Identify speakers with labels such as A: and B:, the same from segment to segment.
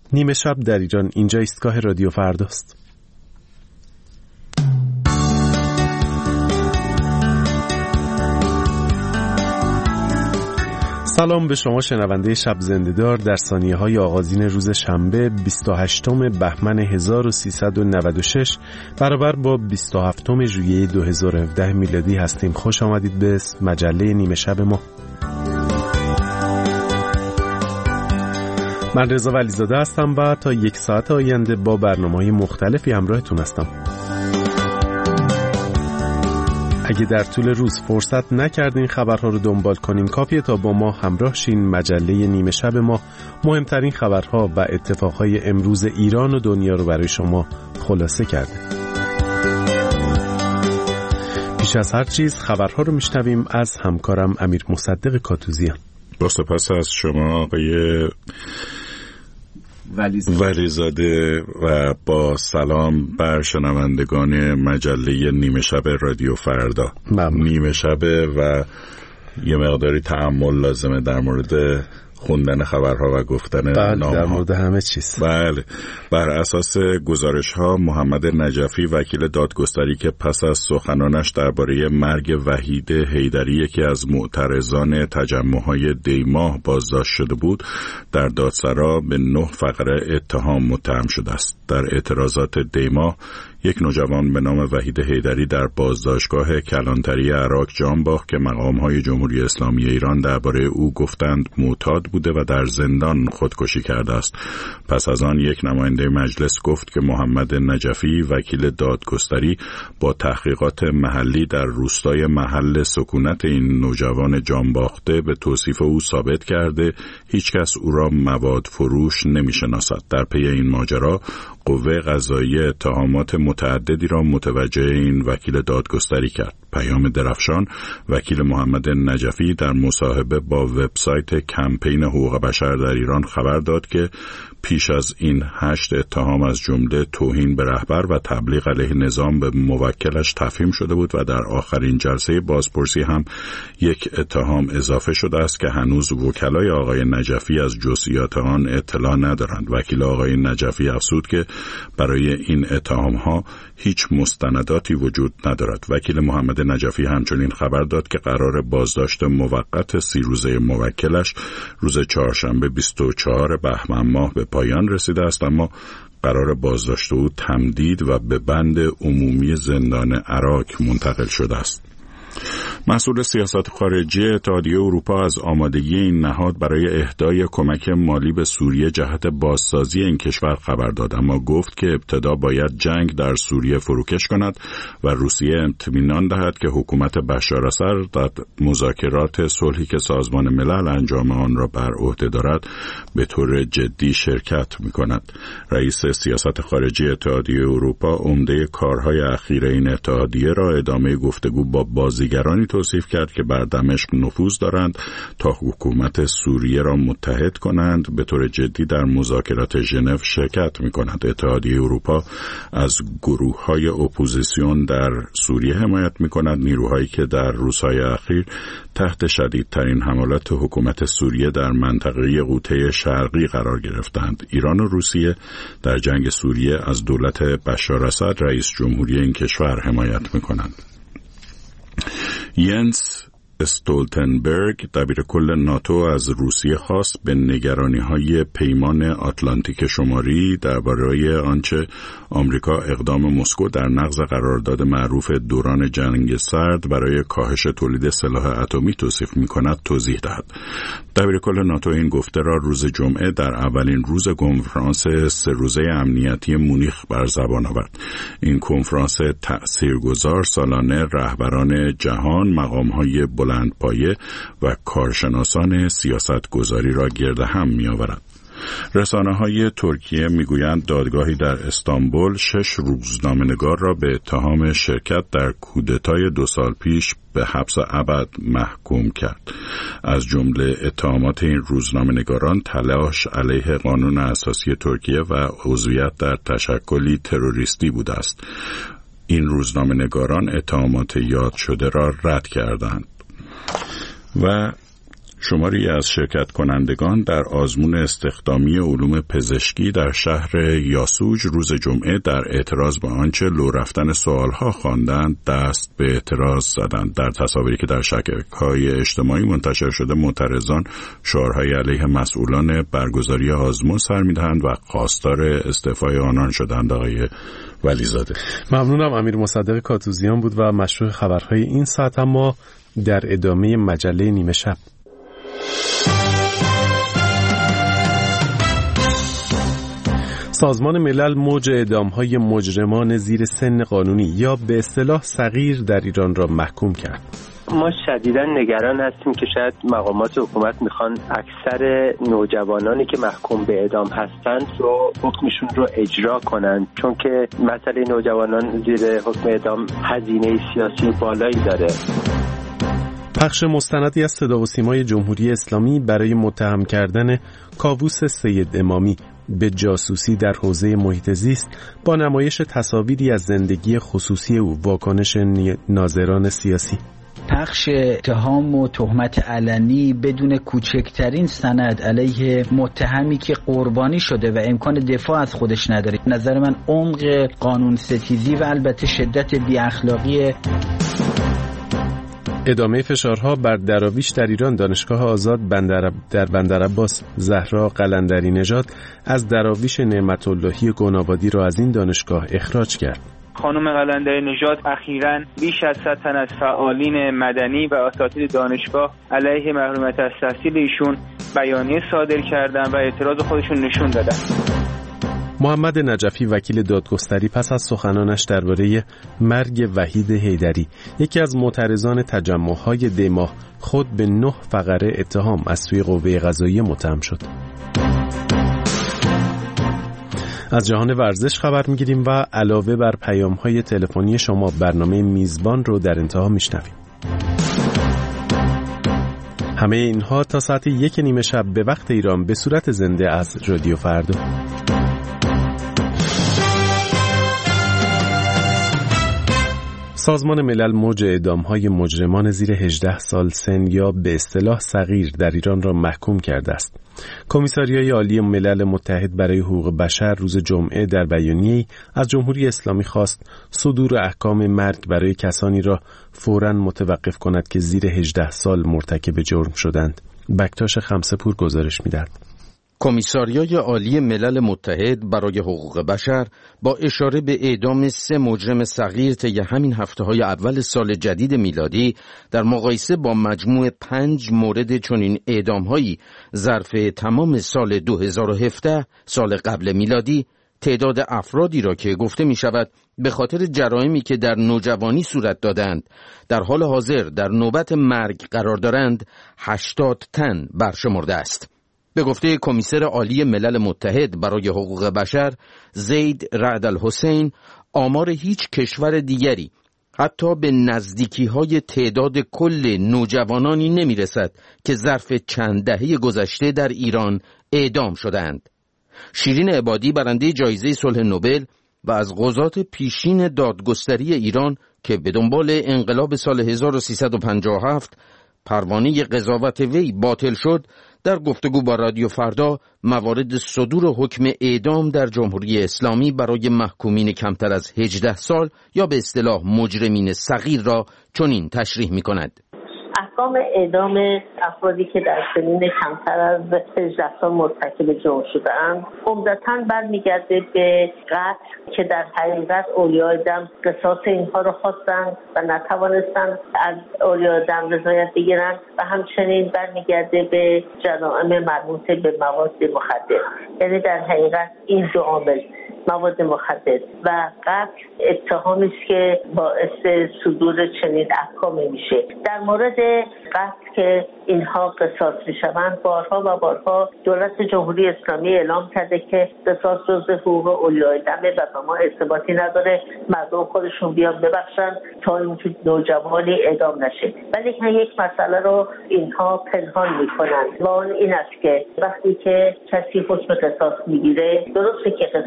A: نیمه شب در ایران، اینجا ایستگاه رادیو فرداست. سلام به شما شنونده شب زنده‌دار در ثانیه‌های آغازین روز شنبه 28 بهمن 1396 برابر با 27 ژوئیه 2017 میلادی هستیم. خوش آمدید به مجله نیمه شب ما. من رضا ولیزاده هستم و تا 1 ساعت آینده با برنامه‌های مختلفی همراهتون هستم. اگه در طول روز فرصت نکردین خبرها رو دنبال کنین، کافیه تا با ما همراه شین. مجله نیمه شب ما مهمترین خبرها و اتفاقهای امروز ایران و دنیا رو برای شما خلاصه کرده. پیش از هر چیز خبرها رو میشنویم از همکارم امیر مصدق کاتوزیان.
B: با سپاس از شما آقای ولیزاده و با سلام بر شنوندگان مجله نیمه شب رادیو فردا. نیمه شب و یه مقداری تأمل لازمه در مورد خوندن خبرها و گفتن نامها.
A: در مورد همه چیز.
B: بله. بر اساس گزارش ها محمد نجفی وکیل دادگستری که پس از سخنانش درباره مرگ وحید حیدری یکی از معترضان تجمع‌های دیماه بازداشت شده بود، در دادسرا به 9 فقره اتهام متهم شده است. در اعتراضات دیماه یک نوجوان به نام وحید حیدری در بازداشتگاه کلانتری عراق جان باخت که مقام‌های جمهوری اسلامی ایران درباره او گفتند معتاد بوده و در زندان خودکشی کرده است. پس از آن یک نماینده مجلس گفت که محمد نجفی وکیل دادگستری با تحقیقات محلی در روستای محل سکونت این نوجوان جان باخته به توصیف او ثابت کرده هیچ کس او را مواد فروش نمی‌شناسد. در پی این ماجرا قوه قضاییه اتهامات متعددی را متوجه این وکیل دادگستری کرد. پیام درفشان وکیل محمد نجفی در مصاحبه با وبسایت کمپین حقوق بشر در ایران خبر داد که پیش از این 8 اتهام از جمله توهین به رهبر و تبلیغ علیه نظام به موکلش تفهیم شده بود و در آخرین جلسه بازپرسی هم یک اتهام اضافه شده است که هنوز وکلای آقای نجفی از جزئیات آن اطلاع ندارند. وکیل آقای نجفی افزود که برای این اتهام ها هیچ مستنداتی وجود ندارد. وکیل محمد نجفی همچنین خبر داد که قرار بازداشت موقت 30 روزه موکلش روز چهارشنبه 24 بهمن ماه به پایان رسیده است، اما قرار بازداشت او تمدید و به بند عمومی زندان عراق منتقل شده است. مسئول سیاست خارجی اتحادیه اروپا از آمادگی این نهاد برای اهدای کمک مالی به سوریه جهت بازسازی این کشور خبر داد، اما گفت که ابتدا باید جنگ در سوریه فروکش کند و روسیه اطمینان دهد که حکومت بشار اسد در مذاکرات صلحی که سازمان ملل انجام آن را بر عهده دارد به طور جدی شرکت می‌کند. رئیس سیاست خارجی اتحادیه اروپا عمده کارهای اخیر این اتحادیه را ادامه گفتگو با بازیگرانی توصیف کرد که بر دمشق نفوذ دارند تا حکومت سوریه را متحد کنند به طور جدی در مذاکرات ژنو شرکت می‌کند. اتحادیه اروپا از گروه‌های اپوزیسیون در سوریه حمایت می‌کند، نیروهایی که در روزهای اخیر تحت شدیدترین حملات حکومت سوریه در منطقه غوطه شرقی قرار گرفتند. ایران و روسیه در جنگ سوریه از دولت بشار اسد رئیس جمهوری این کشور حمایت می‌کنند. ینس استولتنبرگ دبیرکل ناتو از روسیه خواست به نگرانی‌های پیمان آتلانتیک شمالی درباره آنچه آمریکا اقدام مسکو در نقض قرارداد معروف دوران جنگ سرد برای کاهش تولید سلاح اتمی توصیف می‌کند توضیح دهد. دبیرکل ناتو این گفته را روز جمعه در اولین روز کنفرانس 3 روزه امنیتی مونیخ بر زبان آورد. این کنفرانس تأثیرگذار سالانه رهبران جهان، مقام‌های بلندپایه و کارشناسان سیاستگذاری را گرد هم می‌آورد. رسانه‌های ترکیه می‌گویند دادگاهی در استانبول 6 روزنامه‌نگار را به اتهام شرکت در کودتای 2 سال پیش به حبس ابد محکوم کرد. از جمله اتهامات این روزنامه‌نگاران تلاش علیه قانون اساسی ترکیه و عضویت در تشکلی تروریستی بوده است. این روزنامه‌نگاران اتهامات یاد شده را رد کردند. و شماری از شرکت کنندگان در آزمون استخدامی علوم پزشکی در شهر یاسوج روز جمعه در اعتراض به آنچه لو رفتن سوالها خواندند دست به اعتراض زدند. در تصاویری که در شبکه‌های اجتماعی منتشر شده معترضان شعارهای علیه مسئولان برگزاری آزمون سر می‌دهند و خواستار استعفای آنان شدند. آقای ولیزاده.
A: ممنونم. امیر مصدق کاتوزیان بود و مشروع خبرهای این ساعت. اما در ادامه مجله نیمه شب سازمان ملل موج اعدام‌های مجرمان زیر سن قانونی یا به اصطلاح صغیر در ایران را محکوم کرد.
C: ما شدیداً نگران هستیم که شاید مقامات حکومت میخوان اکثر نوجوانانی که محکوم به اعدام هستند رو حکمشون رو اجرا کنند، چون که مسئله نوجوانان زیر حکم اعدام هزینه سیاسی بالایی داره.
A: پخش مستندی از صدا و سیمای جمهوری اسلامی برای متهم کردن کاووس سید امامی به جاسوسی در حوزه محیط زیست با نمایش تصاویری از زندگی خصوصی او، واکنش ناظران سیاسی.
D: پخش اتهام و تهمت علنی بدون کوچکترین سند علیه متهمی که قربانی شده و امکان دفاع از خودش نداره، نظر من عمق قانون ستیزی و البته شدت بی اخلاقی.
A: ادامه فشارها بر دراویش در ایران. دانشگاه آزاد در بندرعباس زهرا قلندری نژاد از دراویش نعمت اللهی گنابادی را از این دانشگاه اخراج کرد.
E: خانم قلندری نژاد اخیراً بیش از 100 تن از فعالین مدنی و اساتید دانشگاه علیه محرومیت از تحصیل ایشون بیانیه صادر کردند و اعتراض خودشون نشون دادن.
A: محمد نجفی وکیل دادگستری پس از سخنانش درباره مرگ وحید حیدری، یکی از معترضان تجمع‌های دیماه، خود به 9 فقره اتهام از سوی قوه قضاییه متهم شد. از جهان ورزش خبر می‌گیریم و علاوه بر پیام‌های تلفنی شما برنامه میزبان رو در انتها میشنویم. همه اینها تا ساعت 1 شب به وقت ایران به صورت زنده از رادیو فردا. سازمان ملل موج اعدام‌های مجرمان زیر 18 سال سن یا به اصطلاح صغیر در ایران را محکوم کرده است. کمیساریای عالی ملل متحد برای حقوق بشر روز جمعه در بیانیه‌ای از جمهوری اسلامی خواست صدور احکام مرگ برای کسانی را فوراً متوقف کند که زیر 18 سال مرتکب جرم شدند. بکتاش خمسه‌پور گزارش می‌دهد.
F: کمیساریای عالی ملل متحد برای حقوق بشر با اشاره به اعدام 3 مجرم صغیر طی همین هفته‌های اول سال جدید میلادی در مقایسه با مجموع 5 مورد چنین اعدام‌هایی ظرف تمام سال 2017 سال قبل میلادی، تعداد افرادی را که گفته می‌شود به خاطر جرائمی که در نوجوانی صورت دادند در حال حاضر در نوبت مرگ قرار دارند 80 تن برشمرده است. به گفته کمیسر عالی ملل متحد برای حقوق بشر زید رعد الحسین، آمار هیچ کشور دیگری حتی به نزدیکی‌های تعداد کل نوجوانانی نمی‌رسد که ظرف چند دهه گذشته در ایران اعدام شدند. شیرین عبادی برنده جایزه صلح نوبل و از قضات پیشین دادگستری ایران که به دنبال انقلاب سال 1357 پروانه قضاوت وی باطل شد، در گفتگو با رادیو فردا موارد صدور حکم اعدام در جمهوری اسلامی برای محکومین کمتر از 18 سال یا به اصطلاح مجرمین صغیر را چنین تشریح می‌کند.
G: احکام اعدام افرادی که در سنین کمتر از 18 سال مرتکب جرم شده‌اند عمدتاً برمیگرده به قتل که در حقیقت اولیای دم قصاص اینها را خواستند و نتوانستند از اولیای دم رضایت بگیرند و همچنین برمیگرده به جرائم مربوط به مواد مخدر. یعنی در حقیقت این دو عامل، مواد مخدر و قتل، اتهامی است که باعث صدور چنین احکامی میشه. در مورد قتل که اینها قصاص میشوند، بارها و بارها دولت جمهوری اسلامی اعلام کرده که قصاص جزء حقوق اولیای دمه و به ما ارتباطی نداره، مردم خودشون بیان ببخشن تا اینکه نوجوانی اعدام نشه. ولی یک مسئله رو اینها پنهان میکنن و اون این است که وقتی که کسی حکم قصاص میگیره، درسته که قصاص بر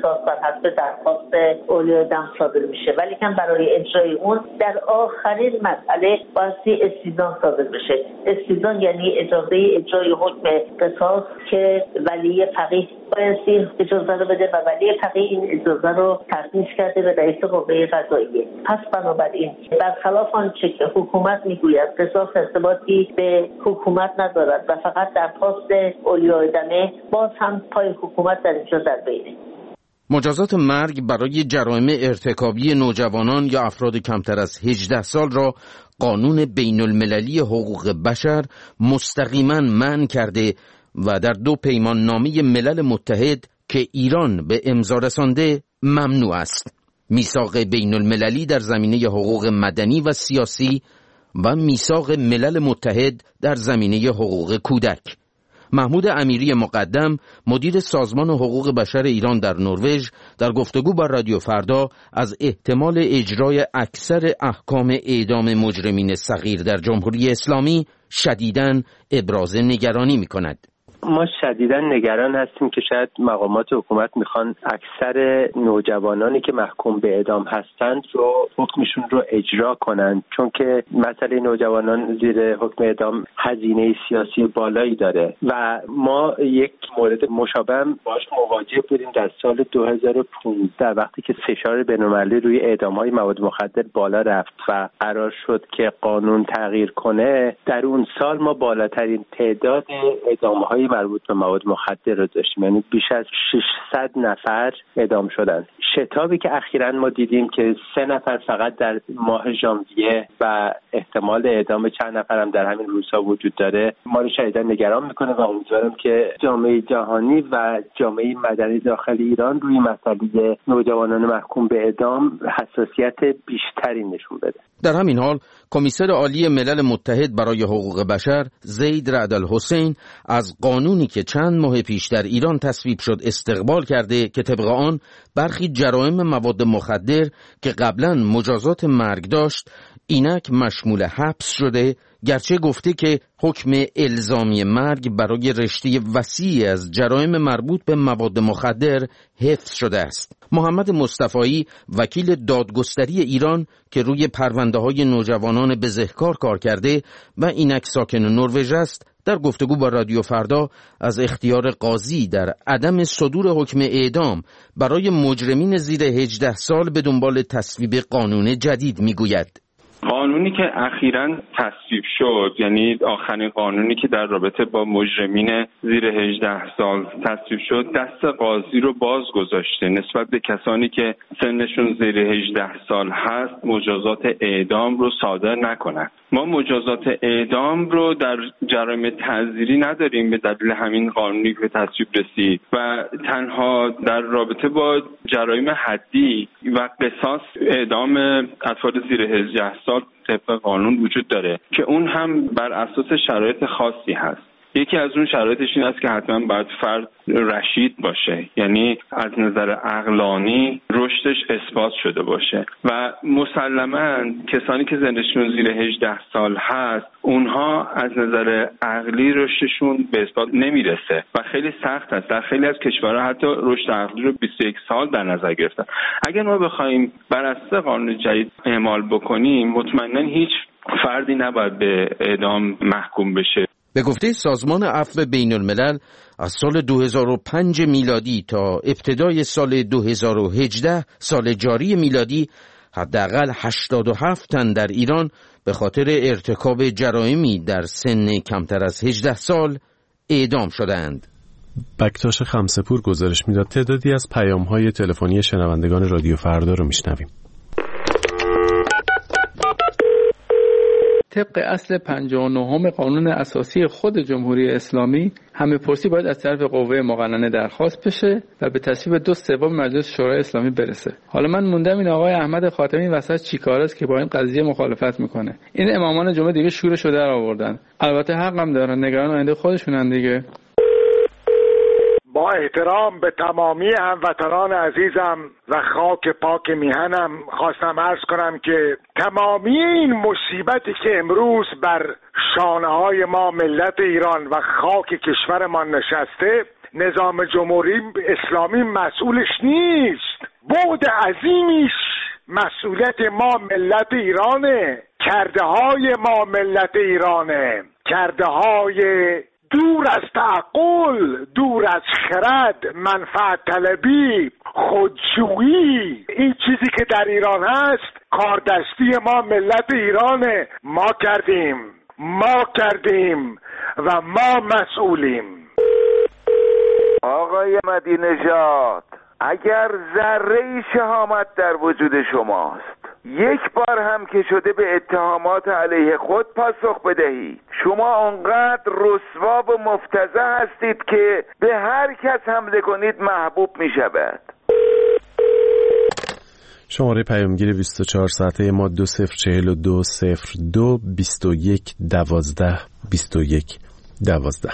G: حسب درخواست اولیای دم صادر میشه، ولی که برای اجرای اون در آخرین مرحله باید استیضاح صادر بشه. استیضاح یعنی اجازه اجرای حکم قصاص که ولی فقیه باید اجازه رو بده و ولی فقیه این اجازه رو ترخیص کرده به رئیس قوه قضاییه. پس بنابراین برخلاف آنچه که حکومت میگوید قصاص ارتباطی به حکومت ندارد و فقط درخواست اولیای دمه، باز هم پای حکومت در اینجا در بینه.
F: مجازات مرگ برای جرایم ارتکابی نوجوانان یا افراد کمتر از 18 سال را قانون بین المللی حقوق بشر مستقیما منع کرده و در 2 پیمان نامه ملل متحد که ایران به امضا رسانده ممنوع است. میثاق بین المللی در زمینه حقوق مدنی و سیاسی و میثاق ملل متحد در زمینه حقوق کودک. محمود امیری مقدم، مدیر سازمان حقوق بشر ایران در نروژ، در گفتگو با رادیو فردا از احتمال اجرای اکثر احکام اعدام مجرمین صغیر در جمهوری اسلامی شدیداً ابراز نگرانی می‌کند.
C: ما شدیداً نگران هستیم که شاید مقامات حکومت میخوان اکثر نوجوانانی که محکوم به اعدام هستند رو حکمشون رو اجرا کنند، چون که مسئله نوجوانان زیر حکم اعدام هزینه سیاسی بالایی داره و ما یک مورد مشابه باش مواجه بودیم در سال 2015 وقتی که فشار بین‌المللی روی اعدام‌های مواد مخدر بالا رفت و قرار شد که قانون تغییر کنه. در اون سال ما بالاترین تعداد اعدام‌های مربوط به مواد مخدر رو داشتیم، یعنی بیش از 600 نفر اعدام شدن. شتابی که اخیراً ما دیدیم که 3 نفر فقط در ماه ژانویه و احتمال اعدام چند نفر هم در همین روزها وجود داره، ما رو شدیداً نگران میکنه و امیدوارم که جامعه جهانی و جامعه مدنی داخل ایران روی مسئله نوجوانان محکوم به اعدام حساسیت بیشتری نشون بده.
F: در همین حال کمیسر عالی ملل متحد برای حقوق بشر زید رعد الحسین از قانونی که چند ماه پیش در ایران تصویب شد استقبال کرده که طبق آن برخی جرایم مواد مخدر که قبلا مجازات مرگ داشت اینک مشمول حبس شده، گرچه گفته که حکم الزامی مرگ برای رشته وسیعی از جرایم مربوط به مواد مخدر حفظ شده است. محمد مصطفایی، وکیل دادگستری ایران که روی پرونده‌های نوجوانان بزهکار کار کرده و اینک ساکن نروژ است، در گفتگو با رادیو فردا از اختیار قاضی در عدم صدور حکم اعدام برای مجرمین زیر 18 سال به دنبال تصویب قانون جدید میگوید.
H: قانونی که اخیراً تصویب شد، یعنی آخرین قانونی که در رابطه با مجرمین زیر 18 سال تصویب شد، دست قاضی رو باز گذاشته نسبت به کسانی که سنشون زیر 18 سال هست مجازات اعدام رو صادر نکنند. ما مجازات اعدام رو در جرایم تعزیری نداریم به دلیل همین قانونی که تصویب رسید و تنها در رابطه با جرایم حدی و قصاص اعدام افراد زیر 18 سال طبق قانون وجود داره که اون هم بر اساس شرایط خاصی هست. یکی از اون شرایطش این است که حتما باید فرد رشید باشه، یعنی از نظر عقلانی رشدش اثبات شده باشه و مسلماً کسانی که سنشون زیر 18 سال هست اونها از نظر عقلی رشدشون به اثبات نمیرسه و خیلی سخت است. در خیلی از کشورها حتی رشد عقلی رو 21 سال در نظر گرفتن. اگر ما بخوایم بر اساس قانون جدید اعمال بکنیم مطمئناً هیچ فردی نباید به اعدام محکوم بشه.
F: به گفته سازمان عفو بین الملل از سال 2005 میلادی تا ابتدای سال 2018 سال جاری میلادی حداقل 87 تن در ایران به خاطر ارتکاب جرائمی در سن کمتر از 18 سال اعدام شدند.
A: بکتاش خمسه‌پور گزارش میداد. تعدادی از پیام‌های تلفنی شنوندگان رادیو فردا رو میشنویم.
I: طبق اصل 59 قانون اساسی خود جمهوری اسلامی همه پرسی باید از طرف قوه مقننه درخواست بشه و به تصویب 2/3 مجلس شورای اسلامی برسه. حالا من موندم این آقای احمد خاتمی وسط چیکاره است که با این قضیه مخالفت میکنه. این امامان جمعه دیگه شورشو در آوردن. البته حق هم دارن، نگران آینده خودشونن دیگه.
J: با احترام به تمامی هموطنان عزیزم و خاک پاک میهنم خواستم عرض کنم که تمامی این مصیبتی که امروز بر شانه‌های ما ملت ایران و خاک کشورمان نشسته نظام جمهوری اسلامی مسئولش نیست. بعد عظیمیش مسئولیت ما ملت ایرانه، کرده های ما ملت ایرانه، کرده های دور از تعقل، دور از خرد، منفعت طلبی، خودجویی. این چیزی که در ایران هست کاردستی ما ملت ایرانه. ما کردیم و ما مسئولیم.
K: آقای مهدی نژاد، اگر ذره‌ای شهامت در وجود شماست، یک بار هم که شده به اتهامات علیه خود پاسخ بدهید. شما اونقدر رسوا و مفتضح هستید که به هر کس حمله کنید محبوب می شود.
A: شماره پیامگیر 24 ساعته ما 204202 21 12 21 12.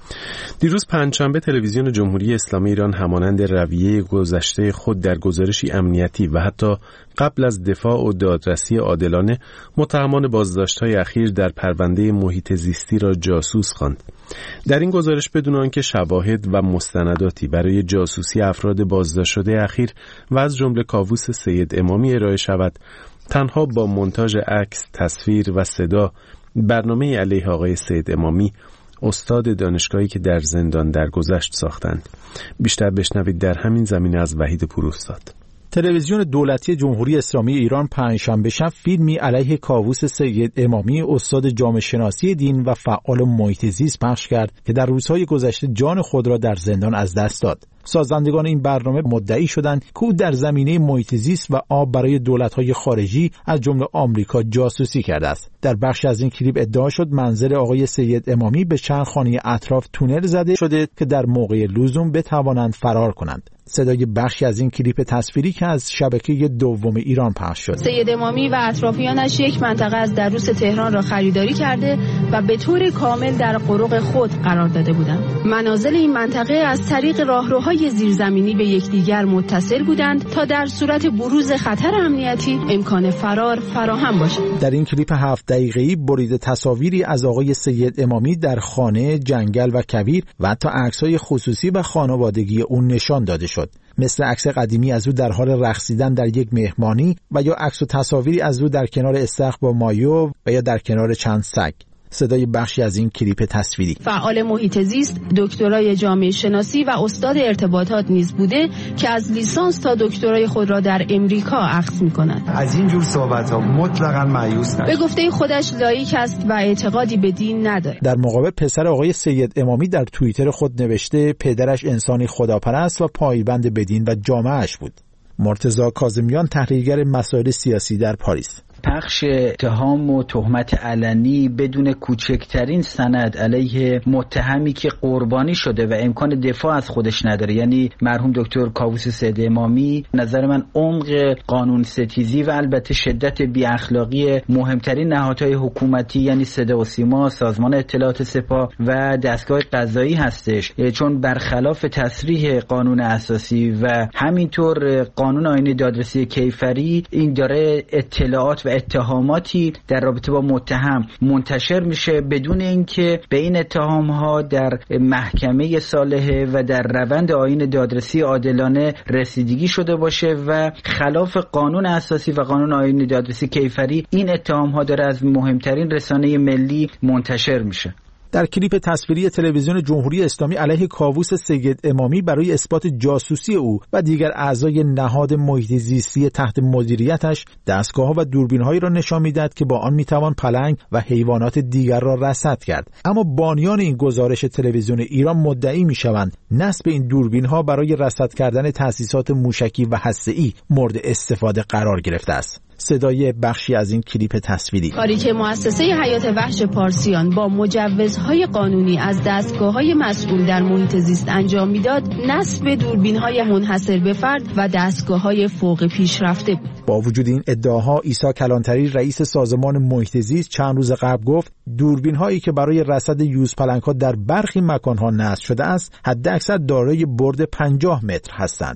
A: دیروز پنجشنبه تلویزیون جمهوری اسلامی ایران همانند رویه گذشته خود در گزارشی امنیتی و حتی قبل از دفاع و دادرسی عادلانه متهمان بازداشت‌های اخیر در پرونده محیط زیستی را جاسوس خواند. در این گزارش بدون آنکه شواهد و مستنداتی برای جاسوسی افراد بازداشت شده اخیر و از جمله کاووس سید امامی ارائه شود، تنها با مونتاژ عکس، تصویر و صدا برنامه علیه آقای سید امامی، استاد دانشگاهی که در زندان درگذشت ساختند. بیشتر بشنوید در همین زمینه از وحید پوراستاد.
L: تلویزیون دولتی جمهوری اسلامی ایران پنجشنبه شب فیلمی علیه کاووس سید امامی، استاد جامعه شناسی دین و فعال محیط زیست پخش کرد که در روزهای گذشته جان خود را در زندان از دست داد. سازندگان این برنامه مدعی شدند که او در زمینه محیط زیست و آب برای دولت‌های خارجی از جمله آمریکا جاسوسی کرده است. در بخشی از این کلیپ ادعا شد منزل آقای سید امامی به چند خانه اطراف تونل زده شده که در موقع لزوم بتوانند فرار کنند. صدای بخشی از این کلیپ تصویری که از شبکه دوم ایران پخش شد.
M: سید امامی و اطرافیانش یک منطقه از دروس تهران را خریداری کرده و به طور کامل در قرق خود قرار داده بودند. منازل این منطقه از طریق راهروهای زیرزمینی به یکدیگر متصل بودند تا در صورت بروز خطر امنیتی امکان فرار فراهم باشد.
L: در این کلیپ 7 دقیقه‌ای بریده تصاویری از آقای سید امامی در خانه، جنگل و کویر و حتی عکس‌های خصوصی و خانوادگی او نشان داده شد. مثل عکس قدیمی از او در حال رقصیدن در یک مهمانی و یا عکس و تصاویری از او در کنار استخر با مایو و یا در کنار چند سگ. صدای بخشی از این کلیپ تصویری.
M: فعال محیط زیست، دکترای جامعه شناسی و استاد ارتباطات نیز بوده که از لیسانس تا دکترای خود را در امریکا اخذ می‌کند.
N: از این جور صحبت‌ها مطلقاً مایوس نشد.
M: به گفته خودش لایک است و اعتقادی به دین ندارد.
L: در مقابل پسر آقای سید امامی در توییتر خود نوشته پدرش انسانی خداپرست و پایبند به دین و جامعه‌اش بود. مرتضی کاظمیان، تحلیلگر مسائل سیاسی در پاریس.
D: پخش اتهام و تهمت علنی بدون کوچکترین سند علیه متهمی که قربانی شده و امکان دفاع از خودش نداره، یعنی مرحوم دکتر کاووس سید امامی، نظر من عمق قانون ستیزی و البته شدت بی اخلاقی مهمترین نهادهای حکومتی یعنی صدا و سیما، سازمان اطلاعات سپاه و دستگاه قضایی هستش، چون برخلاف تصریح قانون اساسی و همینطور قانون آیین دادرسی کیفری، این داره اطلاعات و اتهاماتی در رابطه با متهم منتشر میشه بدون اینکه به این اتهامها در محکمه صالحه و در روند آیین دادرسی عادلانه رسیدگی شده باشه و خلاف قانون اساسی و قانون آیین دادرسی کیفری این اتهامها داره از مهمترین رسانه ملی منتشر میشه.
L: در کلیپ تصویری تلویزیون جمهوری اسلامی علیه کاووس سید امامی برای اثبات جاسوسی او و دیگر اعضای نهاد محیط زیستی تحت مدیریتش دستگاه‌ها و دوربین‌هایی را نشان می‌داد که با آن می‌توان پلنگ و حیوانات دیگر را رصد کرد. اما بانیان این گزارش تلویزیون ایران مدعی می‌شوند نصب این دوربین‌ها برای رصد کردن تأسیسات موشکی و هسته‌ای مورد استفاده قرار گرفته است. صدای بخشی از این کلیپ تصویری.
M: کاری که مؤسسه حیات وحش پارسیان با مجوزهای قانونی از دستگاه‌های مسئول در محیط زیست انجام میداد، نصب دوربین‌های منحصر به فرد و دستگاه‌های فوق پیشرفته بود.
L: با وجود این ادعاها، عیسی کلانتری رئیس سازمان محیط زیست چند روز قبل گفت دوربین‌هایی که برای رصد یوزپلنگ‌ها در برخی مکان‌ها نصب شده است، حداکثر دارای برد 50 متر هستند.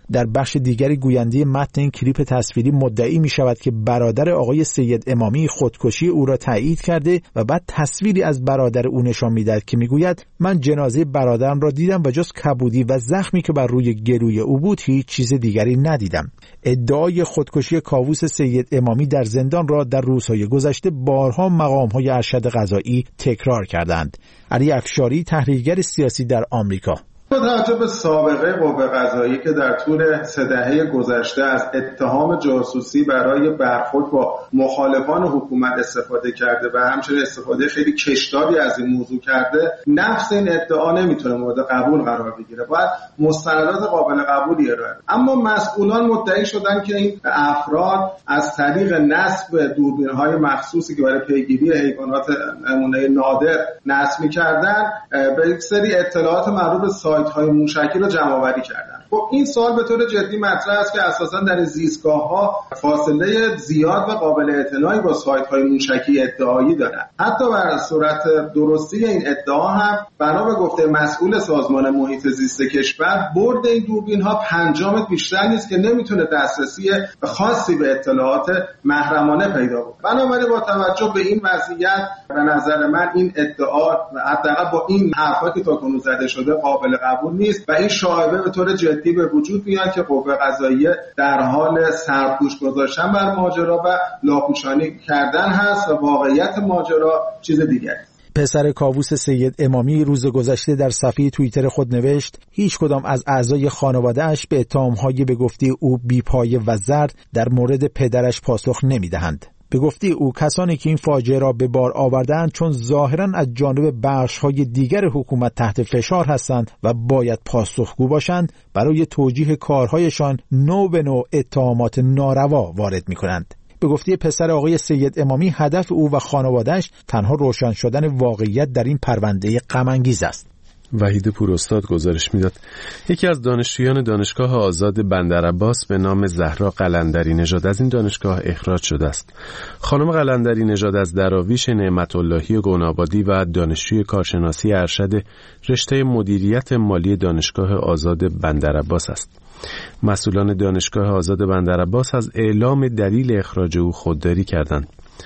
L: در بخش دیگری گوینده متن این کلیپ تصویری مدعی می شود که برادر آقای سید امامی خودکشی او را تایید کرده و بعد تصویری از برادر او نشان می دهد که می گوید من جنازه برادرم را دیدم و جز کبودی و زخمی که بر روی گلوی او بود هیچ چیز دیگری ندیدم. ادعای خودکشی کاووس سید امامی در زندان را در روزهای گذشته بارها مقام‌های ارشد قضایی تکرار کردند. علی افشاری، تحلیلگر سیاسی در آمریکا:
O: با توجه به سابقه قوه قضاییه که در طول 3 دهه گذشته از اتهام جاسوسی برای برخورد با مخالفان حکومت استفاده کرده و همچنین استفاده خیلی کشداری از این موضوع کرده، نفس این ادعا نمیتونه مورد قبول قرار بگیره، باید مستندات قابل قبولی ارائه. اما مسئولان مدعی شدن که این افراد از طریق نصب دوربین‌های مخصوصی که برای پیگیری حیوانات نمونه نادر نصب می‌کردن به یک سری اطلاعات مربوط به های موشکی رو جمع آوری کردن. خب این سوال به طور جدی مطرح است که اساساً در زیستگاه‌ها فاصله زیاد و قابل اعتنایی با سایت‌های موشکی ادعایی دارن. حتی بر صورت درستی این ادعا هم بنا به گفته مسئول سازمان محیط زیست کشور، برد این دوربین‌ها 5 متر بیشتر نیست که نمیتونه دسترسی خاصی به اطلاعات محرمانه پیدا کنه. بنابراین با توجه به این وضعیت به نظر من این ادعا حداقل با این حرفا که تاکنون زده شده قابل قبول نیست و این شایبه به طور جدی به وجود میاد که قوه قضاییه در حال سرپوش گذاشتن بر ماجرا و لاپوشانی کردن هست و واقعیت ماجرا چیز دیگری است.
L: پسر کاووس سید امامی روز گذشته در صفحه توییتر خود نوشت هیچ کدام از اعضای خانواده‌اش به اتهام‌های به گفته او بی‌پایه و زرد در مورد پدرش پاسخ نمی‌دهند. به گفته او کسانی که این فاجعه را به بار آوردند چون ظاهراً از جانب بخش‌های دیگر حکومت تحت فشار هستند و باید پاسخگو باشند، برای توجیه کارهایشان نوع به نوع اتهامات ناروا وارد می‌کنند. به گفته پسر آقای سید امامی هدف او و خانواده‌اش تنها روشن شدن واقعیت در این پرونده غم‌انگیز است.
A: وحید پوراستاد گزارش میداد. یکی از دانشجویان دانشگاه آزاد بندرعباس به نام زهرا قلندری نژاد از این دانشگاه اخراج شده است. خانم قلندری نژاد از دراویش نعمت اللهی گونابادی و دانشجوی کارشناسی ارشد رشته مدیریت مالی دانشگاه آزاد بندرعباس است. مسئولان دانشگاه آزاد بندرعباس از اعلام دلیل اخراج او خودداری کردند.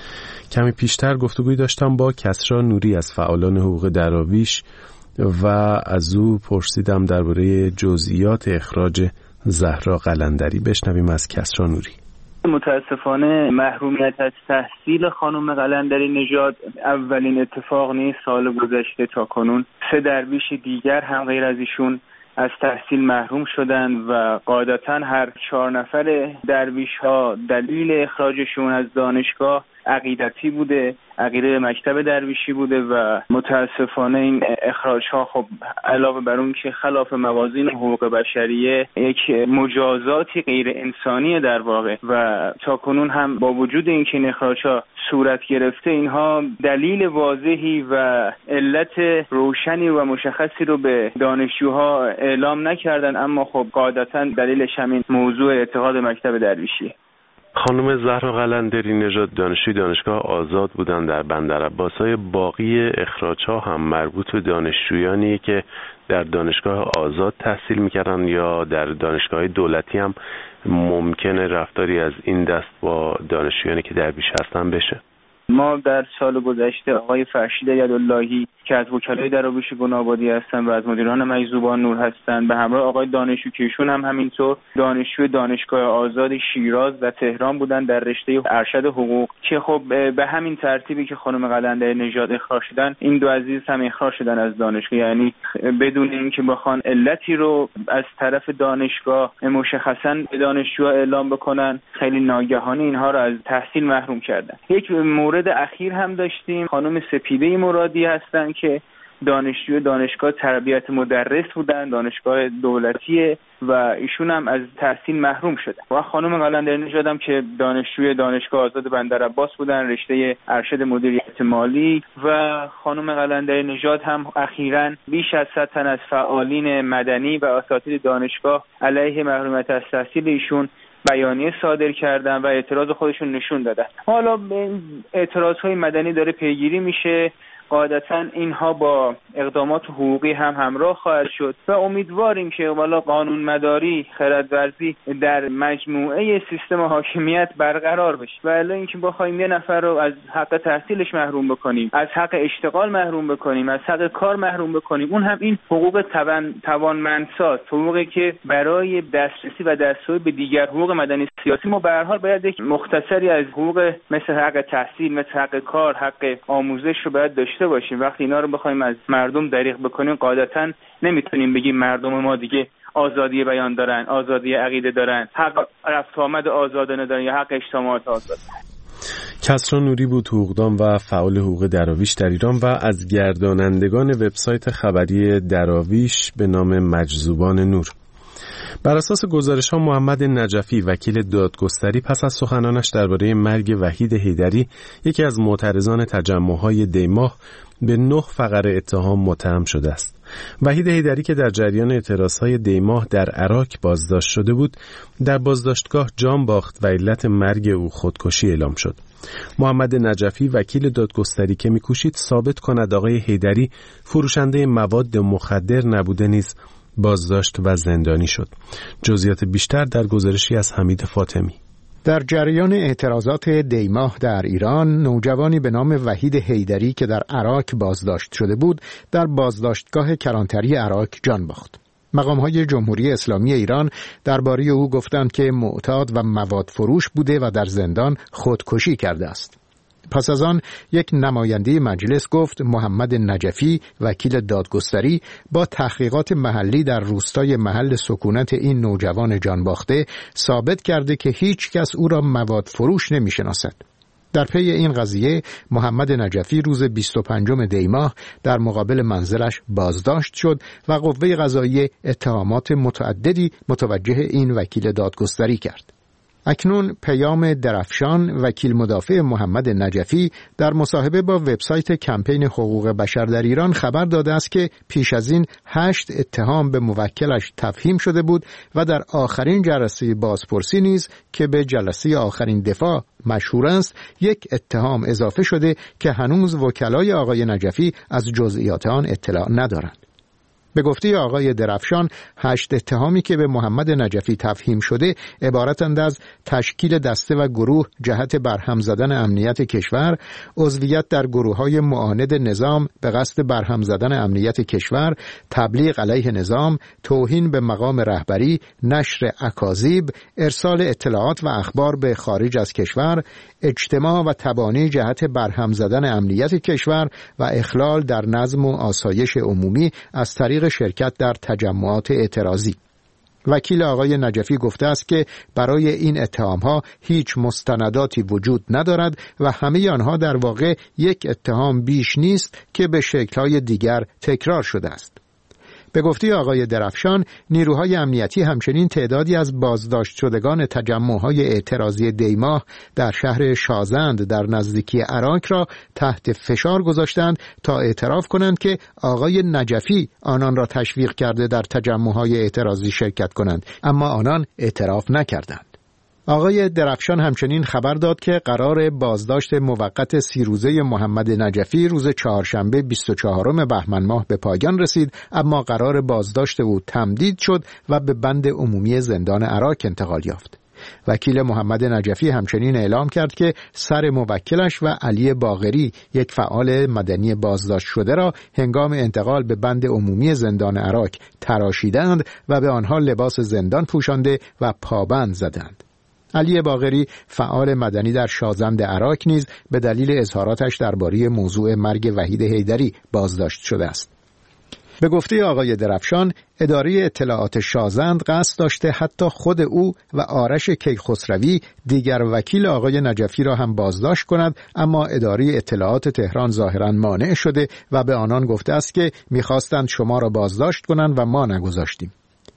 A: کمی پیشتر گفتگوی داشتم با کسری نوری از فعالان حقوق دراویش و از او پرسیدم درباره جزئیات اخراج زهرا قلندری. بشنویم از کسری نوری.
E: متاسفانه محرومیت از تحصیل خانم قلندری نژاد اولین اتفاق نیست. سال گذشته تا کنون 3 درویش دیگر هم غیر از ایشون از تحصیل محروم شدند و قاعدتاً هر 4 نفر درویش ها دلیل اخراجشون از دانشگاه عقیدتی بوده، عقیده مکتب درویشی بوده و متاسفانه این اخراج ها خب علاوه بر اون که خلاف موازین حقوق بشریه یک مجازاتی غیر انسانیه در واقع و تا کنون هم با وجود اینکه این اخراج ها صورت گرفته اینها دلیل واضحی و علت روشنی و مشخصی رو به دانشجوها اعلام نکردن، اما خب قاعدتاً دلیلش همین موضوع اتحاد مکتب درویشیه.
A: خانم زهرا قلندری نژاد دانشجوی دانشگاه آزاد بودن در بندرعباس‌های باقی اخراج‌ها هم مربوط به دانشجویانی که در دانشگاه آزاد تحصیل می‌کردن یا در دانشگاه دولتی هم ممکنه رفتاری از این دست با دانشجویانی که درویش هستن بشه.
E: ما در سال گذشته آقای فرشید یداللهی که از وکلای دراویش گونابادی هستن و از مدیران مجذوبان نور هستن به همراه آقای دانشجو که ایشون هم همینطور دانشجوی دانشگاه آزاد شیراز و تهران بودن در رشته ارشد حقوق که خب به همین ترتیبی که خانم قلندری نژاد اخراج شدن این 2 عزیز هم اخراج شدن از دانشگاه، یعنی بدون اینکه بخوان علتی رو از طرف دانشگاه مشخصاً به دانشجوها اعلام بکنن خیلی ناگهانی اینها رو از تحصیل محروم کردن. یک مورد اخیر هم داشتیم، خانم سپیده مرادی هستن که دانشجوی دانشگاه تربیت مدرس بودن، دانشگاه دولتیه و ایشون هم از تحصیل محروم شدن و خانم قلندری نژاد هم که دانشجوی دانشگاه آزاد بندرعباس بودن رشته ارشد مدیریت مالی و خانم قلندری نژاد هم اخیراً بیش از 100 تن از فعالین مدنی و اساتید دانشگاه علیه محرومیت از تحصیل ایشون بیانیه صادر کردن و اعتراض خودشون نشون دادن. حالا به این اعتراض‌های مدنی داره پیگیری میشه قاعدتا اینها با اقدامات حقوقی هم همراه خواهد شد و امیدواریم که والا قانونمداری، خردورزی در مجموعه سیستم حاکمیت برقرار بشه و الا اینکه بخوایم یه نفر رو از حق تحصیلش محروم بکنیم، از حق اشتغال محروم بکنیم، از حق کار محروم بکنیم، اون هم این حقوق توانمندساز، حقوقی که برای دسترسی و دستیابی به دیگر حقوق مدنی سیاسی ما به هر حال باید یک مختصری از حقوق مثل حق تحصیل، مثل حق کار، حق آموزش رو باید داشته باشیم. وقتی اینا رو بخوایم از مردم دریغ بکنیم قاعدتا نمیتونیم بگیم مردم ما دیگه آزادی بیان دارن، آزادی عقیده دارن، حق رفت آمد آزادانه دارن یا حق اجتماعات آزاد.
A: کسری نوری بود، حقوقدان و فعال حقوق دراویش در ایران و از گردانندگان وبسایت خبری دراویش به نام مجذوبان نور. بر اساس گزارش‌ها محمد نجفی وکیل دادگستری پس از سخنانش درباره مرگ وحید حیدری یکی از معترضان تجمع‌های دیماه به 9 فقره اتهام متهم شده است. وحید حیدری که در جریان اعتراضهای دیماه در عراق بازداشت شده بود، در بازداشتگاه جان باخت و علت مرگ او خودکشی اعلام شد. محمد نجفی وکیل دادگستری که می‌کوشید ثابت کند آقای حیدری فروشنده مواد مخدر نبوده نیز بازداشت و زندانی شد. جزئیات بیشتر در گزارشی از حمید فاطمی.
P: در جریان اعتراضات دیماه در ایران، نوجوانی به نام وحید حیدری که در عراق بازداشت شده بود، در بازداشتگاه کلانتری عراق جان باخت. مقام‌های جمهوری اسلامی ایران درباره او گفتند که معتاد و مواد فروش بوده و در زندان خودکشی کرده است. پس از آن یک نماینده مجلس گفت محمد نجفی وکیل دادگستری با تحقیقات محلی در روستای محل سکونت این نوجوان جانباخته ثابت کرده که هیچ کس او را مواد فروش نمی‌شناسد. در پی این قضیه محمد نجفی روز 25 دیماه در مقابل منزلش بازداشت شد و قوه قضاییه اتهامات متعددی متوجه این وکیل دادگستری کرد. اکنون پیام درفشان وکیل مدافع محمد نجفی در مصاحبه با وبسایت کمپین حقوق بشر در ایران خبر داده است که پیش از این 8 اتهام به موکلش تفهیم شده بود و در آخرین جلسه بازپرسی نیز که به جلسه آخرین دفاع مشهور است، یک اتهام اضافه شده که هنوز وکلای آقای نجفی از جزئیات آن اطلاع ندارند. به گفته آقای درفشان 8 اتهامی که به محمد نجفی تفهیم شده عبارتند از تشکیل دسته و گروه جهت برهم زدن امنیت کشور، عضویت در گروه‌های معاند نظام به قصد برهم زدن امنیت کشور، تبلیغ علیه نظام، توهین به مقام رهبری، نشر اکاذیب، ارسال اطلاعات و اخبار به خارج از کشور، اجتماع و تبانی جهت برهم زدن امنیت کشور و اخلال در نظم و آسایش عمومی از طریق شرکت در تجمعات اعتراضی. وکیل آقای نجفی گفته است که برای این اتهام‌ها هیچ مستنداتی وجود ندارد و همه آنها در واقع یک اتهام بیش نیست که به شکل‌های دیگر تکرار شده است. به گفته آقای درفشان، نیروهای امنیتی همچنین تعدادی از بازداشت شدگان تجمع‌های اعتراضی دیماه در شهر شازند در نزدیکی عراق را تحت فشار گذاشتند تا اعتراف کنند که آقای نجفی آنان را تشویق کرده در تجمع‌های اعتراضی شرکت کنند، اما آنان اعتراف نکردند. آقای درفشان همچنین خبر داد که قرار بازداشت موقت 30 روزه محمد نجفی روز چهارشنبه 24 بهمن ماه به پایان رسید، اما قرار بازداشت او تمدید شد و به بند عمومی زندان عراق انتقال یافت. وکیل محمد نجفی همچنین اعلام کرد که سر موکلش و علی باقری یک فعال مدنی بازداشت شده را هنگام انتقال به بند عمومی زندان عراق تراشیدند و به آنها لباس زندان پوشانده و پابند زدند. علی باقری فعال مدنی در شازند عراق نیز به دلیل اظهاراتش درباره موضوع مرگ وحید حیدری بازداشت شده است. به گفته آقای درفشان، اداره اطلاعات شازند قصد داشته حتی خود او و آرش کیخسروی دیگر وکیل آقای نجفی را هم بازداشت کند، اما اداره اطلاعات تهران ظاهراً مانع شده و به آنان گفته است که می‌خواستند شما را بازداشت کنند و ما نگذاشتیم.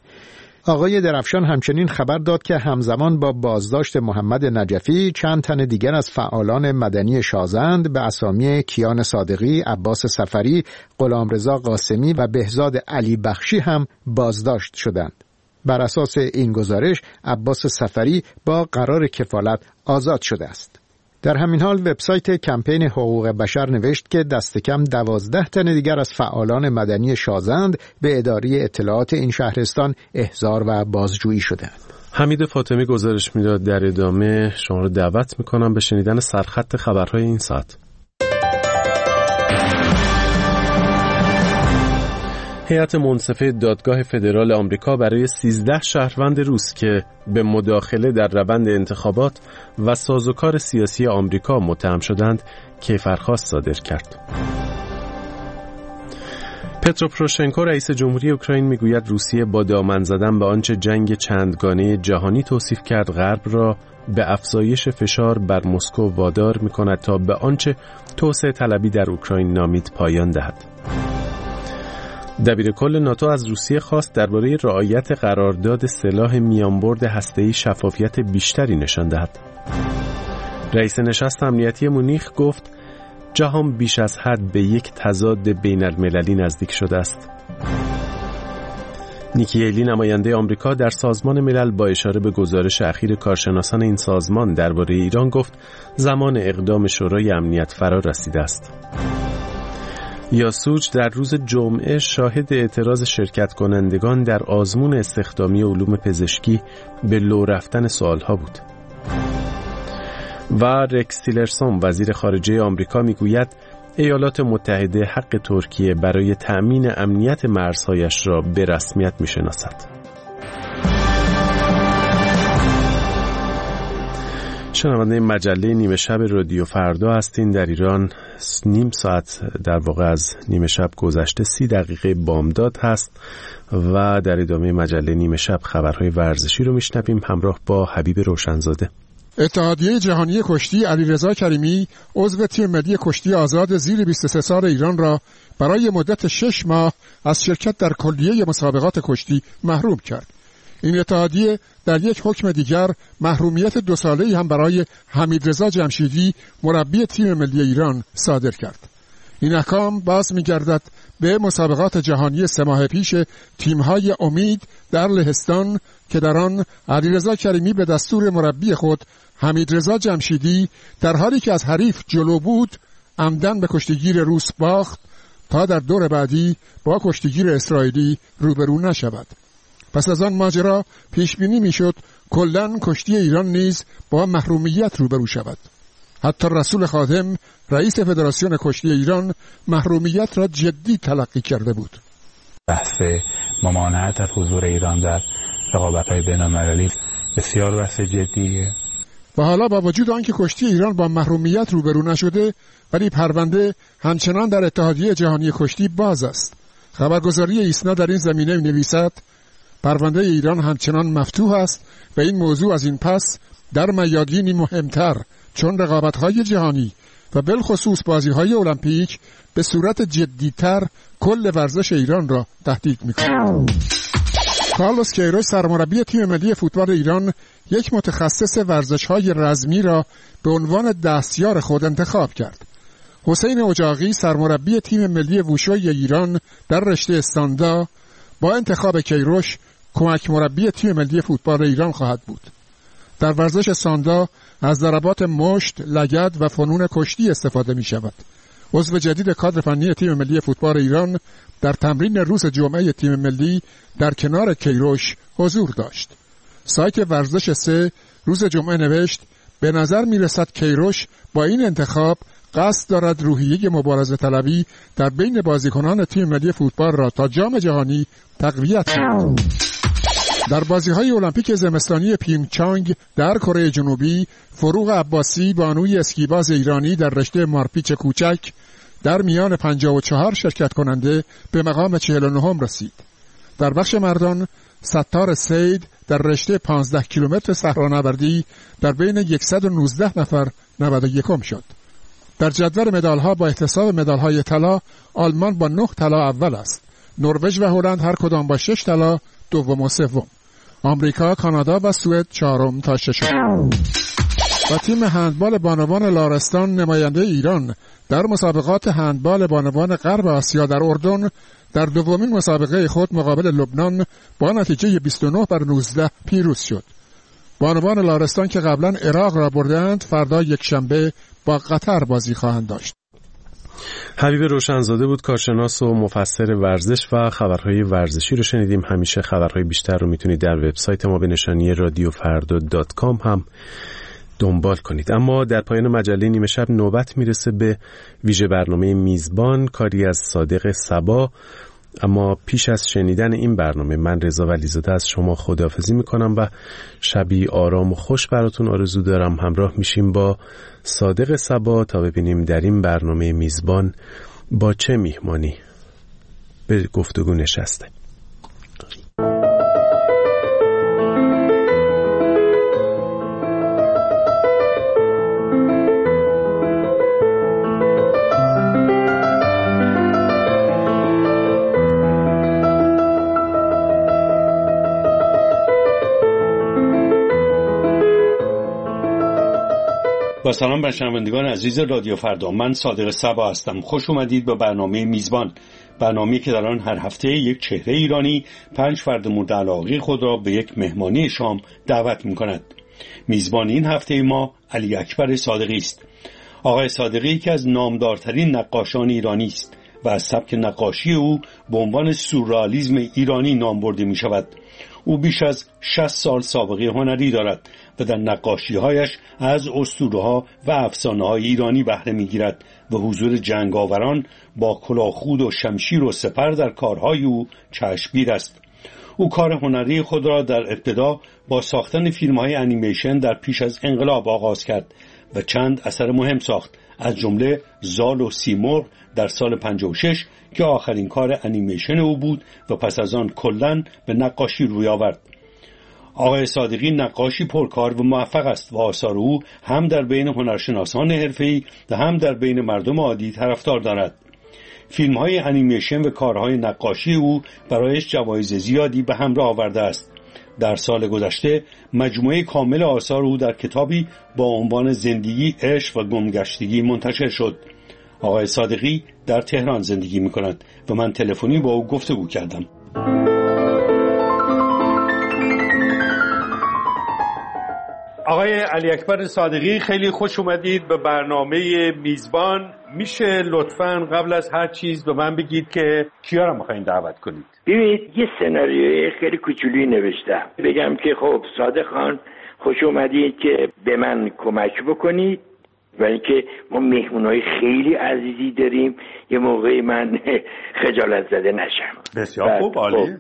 P: آقای درفشان همچنین خبر داد که همزمان با بازداشت محمد نجفی چند تن دیگر از فعالان مدنی شازند به اسامی کیان صادقی، عباس سفری، غلامرضا قاسمی و بهزاد علی بخشی هم بازداشت شدند. بر اساس این گزارش عباس سفری با قرار کفالت آزاد شده است. در همین حال وبسایت کمپین حقوق بشر نوشت که دست کم 12 تن دیگر از فعالان مدنی شازند به اداره اطلاعات این شهرستان احضار و بازجویی شدند.
A: حمید فاطمی گزارش میداد. در ادامه شما رو دعوت میکنم به شنیدن سرخط خبرهای این ساعت. هیئت منصفه دادگاه فدرال آمریکا برای 13 شهروند روس که به مداخله در روند انتخابات و سازوکار سیاسی آمریکا متهم شدند کیفرخواست صادر کرد. پترو پروشنکو رئیس جمهوری اوکراین میگوید روسیه با دامن زدن به آنچه جنگ چندگانه جهانی توصیف کرد غرب را به افزایش فشار بر مسکو وادار میکند تا به آنچه توسعه طلبی در اوکراین نامید پایان دهد. دبیرکل ناتو از روسیه خواست درباره رعایت قرارداد سلاح میانبرد هسته‌ای شفافیت بیشتری نشان دهد. رئیس نشست امنیتی مونیخ گفت جهان بیش از حد به یک تضاد بین المللی نزدیک شده است. نیکی هیلی نماینده آمریکا در سازمان ملل با اشاره به گزارش اخیر کارشناسان این سازمان درباره ایران گفت زمان اقدام شورای امنیت فرا رسیده است. یاسوج در روز جمعه شاهد اعتراض شرکت کنندگان در آزمون استخدامی علوم پزشکی به لو رفتن سوالها بود. و رکس تیلرسون وزیر خارجه آمریکا میگوید ایالات متحده حق ترکیه برای تأمین امنیت مرزهایش را به رسمیت میشناسد. شنونده مجله نیمه شب رادیو فردا هستین. در ایران نیم ساعت در واقع از نیمه شب گذشته 30 دقیقه بامداد هست و در ادامه مجله نیمه شب خبرهای ورزشی رو میشنویم همراه با حبیب روشنزاده.
Q: اتحادیه جهانی کشتی علیرضا کریمی عضو تیم ملی کشتی آزاد زیر 23 سال ایران را برای مدت 6 ماه از شرکت در کلیه مسابقات کشتی محروم کرد. این اتحادیه در یک حکم دیگر محرومیت 2 ساله‌ای هم برای حمیدرضا جمشیدی مربی تیم ملی ایران صادر کرد. این احکام باز می‌گردد به مسابقات جهانی 3 ماه پیش تیم‌های امید در لهستان که در آن علیرضا کریمی به دستور مربی خود حمیدرضا جمشیدی در حالی که از حریف جلو بود عمدن به کشتیگیر روس باخت تا در دور بعدی با کشتیگیر اسرائیلی روبرو نشود. پس از آن ماجرا پیش بینی میشد کلاً کشتی ایران نیز با محرومیت روبرو شود. حتی رسول خادم رئیس فدراسیون کشتی ایران محرومیت را جدی تلقی کرده بود.
R: بحث ممانعت از حضور ایران در رقابت‌های بین‌المللی بسیار بحث جدیه.
Q: و حالا با وجود آنکه کشتی ایران با محرومیت روبرو نشده ولی پرونده همچنان در اتحادیه جهانی کشتی باز است. خبرگزاری ایسنا در این زمینه می‌نویسد پرونده ایران همچنان مفتوح است و این موضوع از این پس در میادینی مهمتر چون رقابت‌های جهانی و بالخصوص بازی‌های المپیک به صورت جدی‌تر کل ورزش ایران را تهدید می‌کند. کارلوس کیروش سرمربی تیم ملی فوتبال ایران یک متخصص ورزش‌های رزمی را به عنوان دستیار خود انتخاب کرد. حسین اجاقی سرمربی تیم ملی ووشوی ایران در رشته استاندا با انتخاب کیروش کمک مربی تیم ملی فوتبال ایران خواهد بود. در ورزش ساندا از ضربات مشت، لگد و فنون کشتی استفاده می شود. عضو جدید کادر فنی تیم ملی فوتبال ایران در تمرین روز جمعه تیم ملی در کنار کیروش حضور داشت. سایت ورزش 3 روز جمعه نوشت به نظر می رسد کیروش با این انتخاب قصد دارد روحیه مبارزه طلبی در بین بازیکنان تیم ملی فوتبال را تا جام جهانی تقویت کند. در بازی‌های المپیک زمستانی پیونگچانگ در کره جنوبی فروغ عباسی بانوی اسکیباز ایرانی در رشته مارپیچ کوچک در میان 54 شرکت کننده به مقام 49 رسید. در بخش مردان ستار سید در رشته 15 کیلومتر صحرانوردی در بین 119 نفر 91 شد. در جدول مدال‌ها با احتساب مدال‌های طلا آلمان با 9 طلا اول است. نروژ و هلند هر کدام با 6 طلا دوم و سوم. آمریکا، کانادا و سوئد 4 تا 6. و تیم هندبال بانوان لارستان نماینده ایران در مسابقات هندبال بانوان غرب آسیا در اردن در دومین مسابقه خود مقابل لبنان با نتیجه 29-19 پیروز شد. بانوان لارستان که قبلا عراق را بردند فردا یکشنبه با قطر بازی خواهند داشت.
A: حبیب روشنزاده بود، کارشناس و مفسر ورزش، و خبرهای ورزشی رو شنیدیم. همیشه خبرهای بیشتر رو میتونید در وبسایت ما به نشانی رادیوفردا.com هم دنبال کنید. اما در پایان مجله نیمه شب نوبت میرسه به ویژه برنامه میزبان، کاری از صادق صبا. اما پیش از شنیدن این برنامه من رضا ولیزاده از شما خداحافظی میکنم و شبی آرام و خوش براتون آرزو دارم. همراه میشیم با صادق صبا تا ببینیم در این برنامه میزبان با چه میهمانی به گفتگو نشسته.
S: با سلام بر شنوندگان عزیز رادیو فردا، من صادق صبا هستم. خوش اومدید به برنامه میزبان، برنامه‌ای که در آن هر هفته یک چهره ایرانی 5 فرد مورد علاقه خود را به یک مهمانی شام دعوت می‌کند. میزبان این هفته ما علی اکبر صادقی است. آقای صادقی یکی از نامدارترین نقاشان ایرانی است و از سبک نقاشی او به عنوان سورئالیسم ایرانی نام برده می‌شود. او بیش از 60 سال سابقه هنری دارد و در نقاشی‌هایش از اسطوره‌ها و افسانه‌های ایرانی بهره می‌گیرد و حضور جنگاوران با کلاهخود و شمشیر و سپر در کارهای او چشمگیر است. او کار هنری خود را در ابتدا با ساختن فیلم‌های انیمیشن در پیش از انقلاب آغاز کرد و چند اثر مهم ساخت، از جمله زال و سیمرغ در سال 56 که آخرین کار انیمیشن او بود و پس از آن کلاً به نقاشی روی آورد. آقای صادقی نقاشی پرکار و موفق است و آثار او هم در بین هنرشناسان حرفه‌ای و هم در بین مردم عادی طرفدار دارد. فیلم‌های انیمیشن و کارهای نقاشی او برایش جوایز زیادی به همراه آورده است. در سال گذشته مجموعه کامل آثار او در کتابی با عنوان زندگی، عشق و گمگشتگی منتشر شد. آقای صادقی در تهران زندگی می‌کند و من تلفنی با او گفتگو کردم. آقای علی اکبر صادقی، خیلی خوش اومدید به برنامه میزبان. میشه لطفاً قبل از هر چیز به من بگید که کیا رو می‌خواید دعوت کنید؟
T: ببینید، یه سناریوی خیلی کوچولی نوشتم. بگم که خب صادق خان خوش اومدید که به من کمک بکنید و اینکه ما مهمونای خیلی عزیزی داریم، یه موقعی من خجالت زده نشم.
S: بسیار خوب، عالی.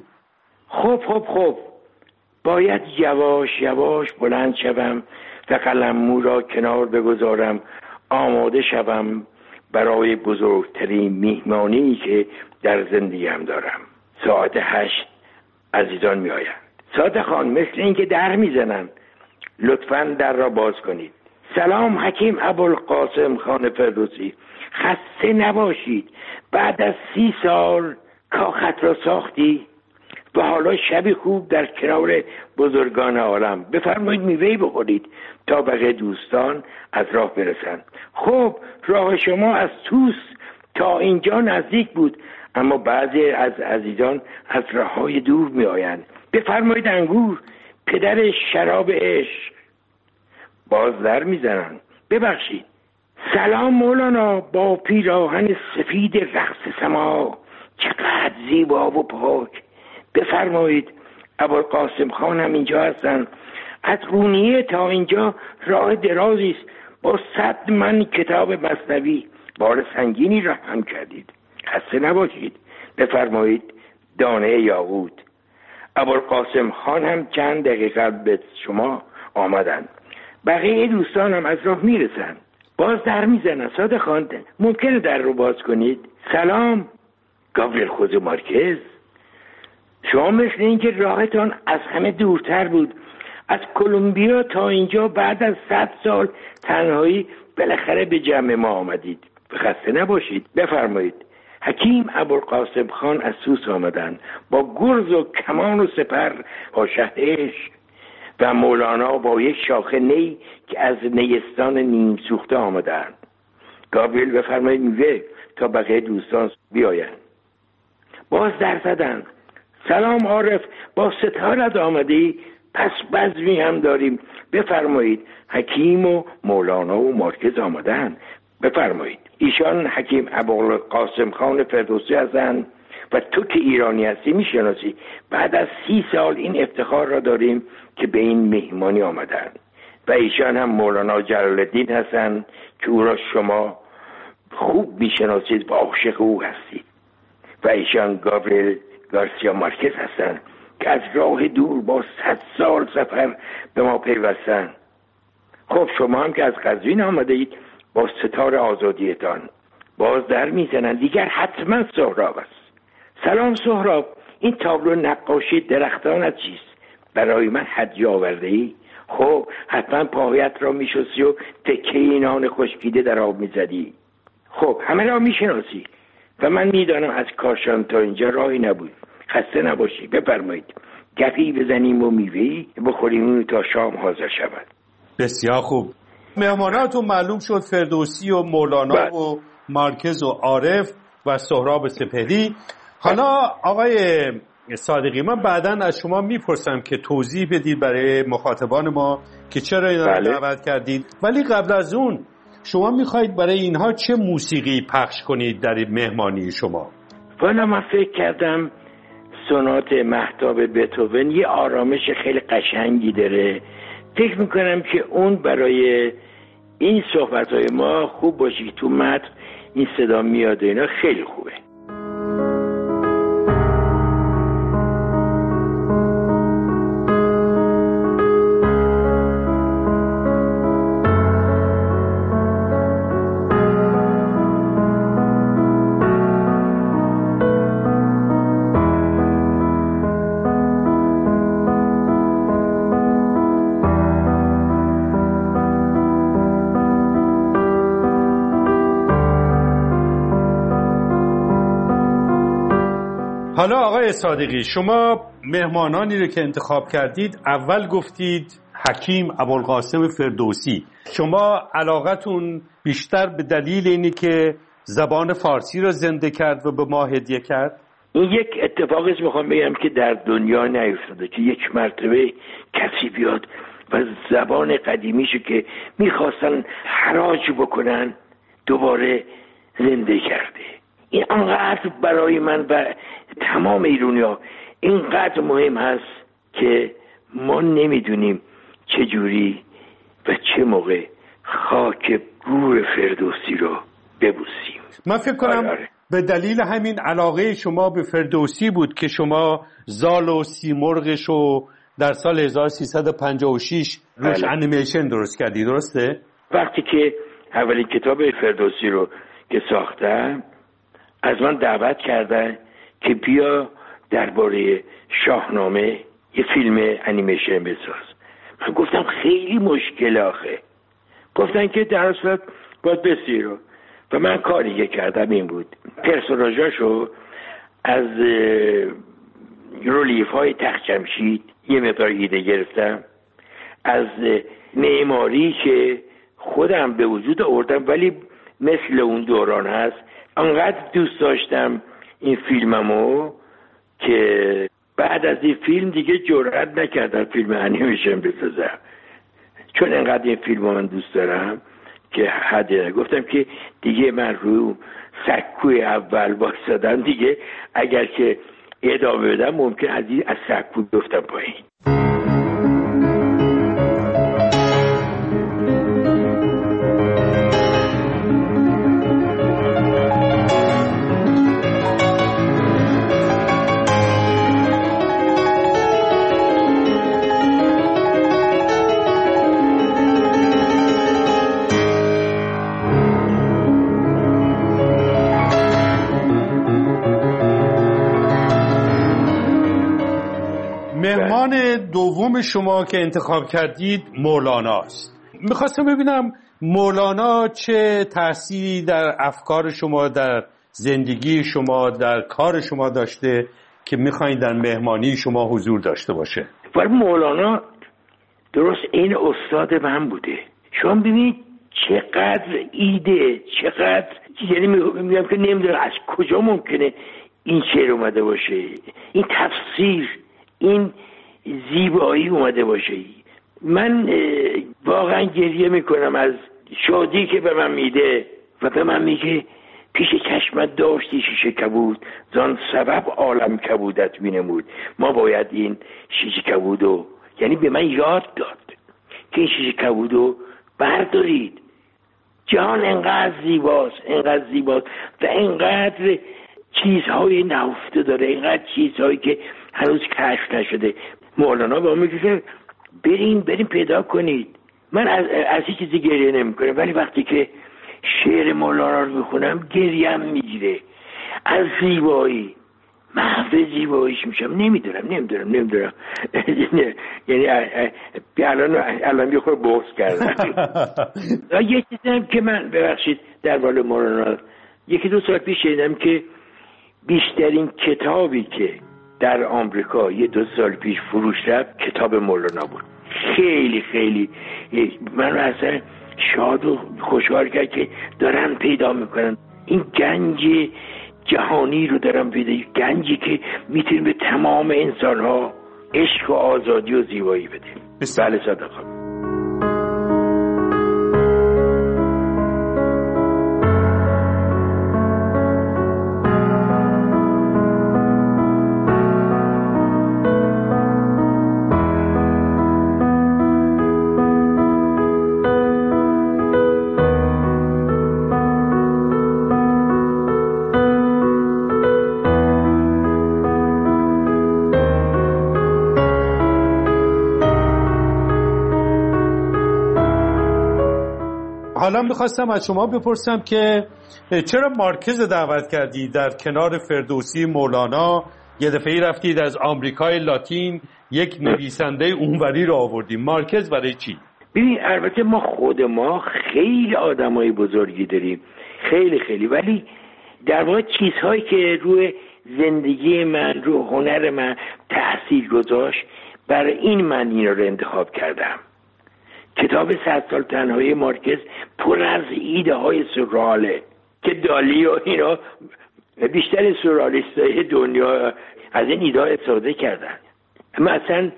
T: خب باید یواش یواش بلند شوم و قلممو را کنار بگذارم، آماده شوم برای بزرگترین میهمانی که در زندگیم دارم. ساعت 8 عزیزان می آیند. صادق خان، مثل این که در میزنن، لطفاً در را باز کنید. سلام حکیم ابوالقاسم خان فردوسی، خسته نباشید. بعد از 30 سال کاخت را ساختی و حالا شبی خوب در کنار بزرگان عالم. بفرمایید میوه‌ای بخورید تا بقیه دوستان از راه برسند. خب راه شما از توس تا اینجا نزدیک بود، اما بعضی از عزیزان از راه‌های دور می آیند. بفرمایید انگور، پدر شراب عشق. باز در میزنن. ببخشید. سلام مولانا، با پیراهن سفید رقص سما، چقدر زیبا و پاک. بفرمایید. ابوالقاسم خان هم اینجا هستن. از قونیه تا اینجا راه درازی است، با 100 من کتاب مثنوی. بار سنگینی را هم کردید. خسته نباشید. بفرمایید. دانه یاقوت. ابوالقاسم خان هم چند دقیقه به شما آمدن. بقیه دوستان هم از راه میرسن. باز در میزنن. صادق خان، ممکنه در رو باز کنید؟ سلام. گابریل خوزه مارکز، شما مثل این که راهتان از همه دورتر بود. از کلمبیا تا اینجا بعد از 100 سال تنهایی بالاخره به جمع ما آمدید. خسته نباشید. بفرمایید. حکیم ابوالقاسم خان از سوس آمدن با گرز و کمان و سپر با شهد عشق، و مولانا با یک شاخه نی که از نیستان نیم سوخته آمدن. گابریل بفرمایید میوه تا بقیه دوستان بیاین. باز در زدن. سلام عارف، با ستارت آمدی؟ پس بزمی هم داریم. بفرمایید. حکیم و مولانا و مارکز آمدن. بفرمایید. ایشان حکیم ابوالقاسم خان فردوسی هستند و تو که ایرانی هستی میشناسی. بعد از 30 سال این افتخار را داریم که به این مهمانی آمدن. و ایشان هم مولانا جلال الدین هستند که او را شما خوب میشناسید و عاشق او هستید. و ایشان گابریل گارسیا مارکز هستند که از راه دور با 100 سال سفر به ما پیوستند. خب شما هم که از قزوین آمده اید با ستار آزادیتان باز در میزنن. دیگر حتما سهراب است. سلام سهراب، این تابلو نقاشی درختان چیست؟ برای من هدیه آورده ای؟ خب حتما پاهایت را میشستی و تکه نان خشکیده در آب میزدی. خب همه را میشناسی و من میدانم از کاشان تا اینجا راهی نبود. خسته نباشی. بفرمایید گپی بزنیم و میوه‌ای بخوریم تا شام حاضر شود.
S: بسیار خوب. مهماناتون معلوم شد فردوسی و مولانا و مارکز و عارف و سهراب سپهری. حالا آقای صادقی، من بعداً از شما میپرسم که توضیح بدید برای مخاطبان ما که چرا اینا رو دعوت کردید، ولی قبل از اون شما میخواید برای اینها چه موسیقی پخش کنید در مهمانی شما؟
T: والا من فکر کردم سونات مهتاب بتهوون یه آرامش خیلی قشنگی داره. فکر میکنم که اون برای این صحبتهای ما خوب باشه که تو متن این صدا میاد و اینا خیلی خوبه.
S: حالا آقای صادقی، شما مهمانانی رو که انتخاب کردید اول گفتید حکیم ابوالقاسم فردوسی. شما علاقتون بیشتر به دلیل اینی که زبان فارسی رو زنده کرد و به ما هدیه کرد؟
T: این یک اتفاقی است میخوام بگم که در دنیا نیفتاده که یک مرتبه کسی بیاد و زبان قدیمیشو که میخواستن حراج بکنن دوباره زنده کرده. این انقدر برای من و تمام ایرانی‌ها اینقدر مهم هست که ما نمیدونیم چجوری و چه موقع خاک گور فردوسی رو ببوسیم.
S: من فکر کنم به دلیل همین علاقه شما به فردوسی بود که شما زال و سیمرغش رو در سال 1356 روش انیمیشن درست کردی، درسته؟
T: وقتی که اولین کتاب فردوسی رو که ساختم از من دعوت کردن که بیا درباره شاهنامه یه فیلم انیمیشن بساز. من گفتم خیلی مشکل آخه. گفتن که در اصل باید بسیرو و من کاری که کردم این بود پرسوناژاشو از رولیف های تخت جمشید یه مقدار ایده گرفتم، از معماری که خودم به وجود آوردم ولی مثل اون دوران هست. انقدر دوست داشتم این فیلممو که بعد از این فیلم دیگه جرئت نکردم فیلم انیمیشن بسازم، چون انقدر این فیلمو من دوست دارم که حد گفتم که دیگه من روی سکوی اول وایسادم، دیگه اگر که ادامه بدم ممکن از سکوی بیفتم پایین.
S: مهمان دوم شما که انتخاب کردید مولاناست. میخواستم ببینم مولانا چه تأثیری در افکار شما، در زندگی شما، در کار شما داشته که میخواین در مهمانی شما حضور داشته باشه.
T: ولی مولانا درست این استاد من بوده. شما ببینید چقدر ایده، چقدر، یعنی میگم که نمیدونم از کجا ممکنه این شعر اومده باشه، این تفسیر، این زیبایی اومده باشه. من واقعا گریه میکنم از شادی که به من میده و به من میگه پیش چشمت داشتی شیشه کبود، زان سبب عالم کبودت مینمود. ما باید این شیشه کبودو، یعنی به من یاد داد که این شیشه کبودو بردارید. جهان انقدر زیباست و انقدر چیزهای نهفته داره، اینقدر چیزهایی که هنوز کشف نشده. مولانا با میگه که بریم پیدا کنید. من از هیچ چیزی گریه نمیکنم، ولی وقتی که شعر مولانا رو میخونم گریم میگیره از زیبایی، محو زیباییش میشم. نمیدونم یعنی الان یه خورده بغض کردم. یه چیزی هم که من ببخشید در مورد مولانا 1-2 سال پیش شنیدم که بیشترین کتابی که در آمریکا 2 سال پیش فروش رفت کتاب مولانا بود. خیلی من اصلا شاد و خوشحال کرد که دارن پیدا میکنن این گنج جهانی رو، دارن پیدا، گنجی که میتونه به تمام انسان ها عشق و آزادی و زیبایی بده. بله صادقا.
S: حالا میخواستم از شما بپرسم که چرا مارکز دعوت کردی در کنار فردوسی مولانا؟ یه دفعه رفتید از آمریکای لاتین یک نویسنده اونوری رو آوردیم. مارکز برای چی؟
T: ببین البته ما خیلی آدمای بزرگی داریم، خیلی، ولی در واقع چیزهایی که روی زندگی من، روی هنر من تأثیر گذاشت، برای این من اینا رو انتخاب کردم. کتاب 100 سال تنهایی مارکز پر از ایده های سورئاله که دالی و اینا بیشتر سورئالیستای دنیا از این ایده ها استفاده کردن. مثلا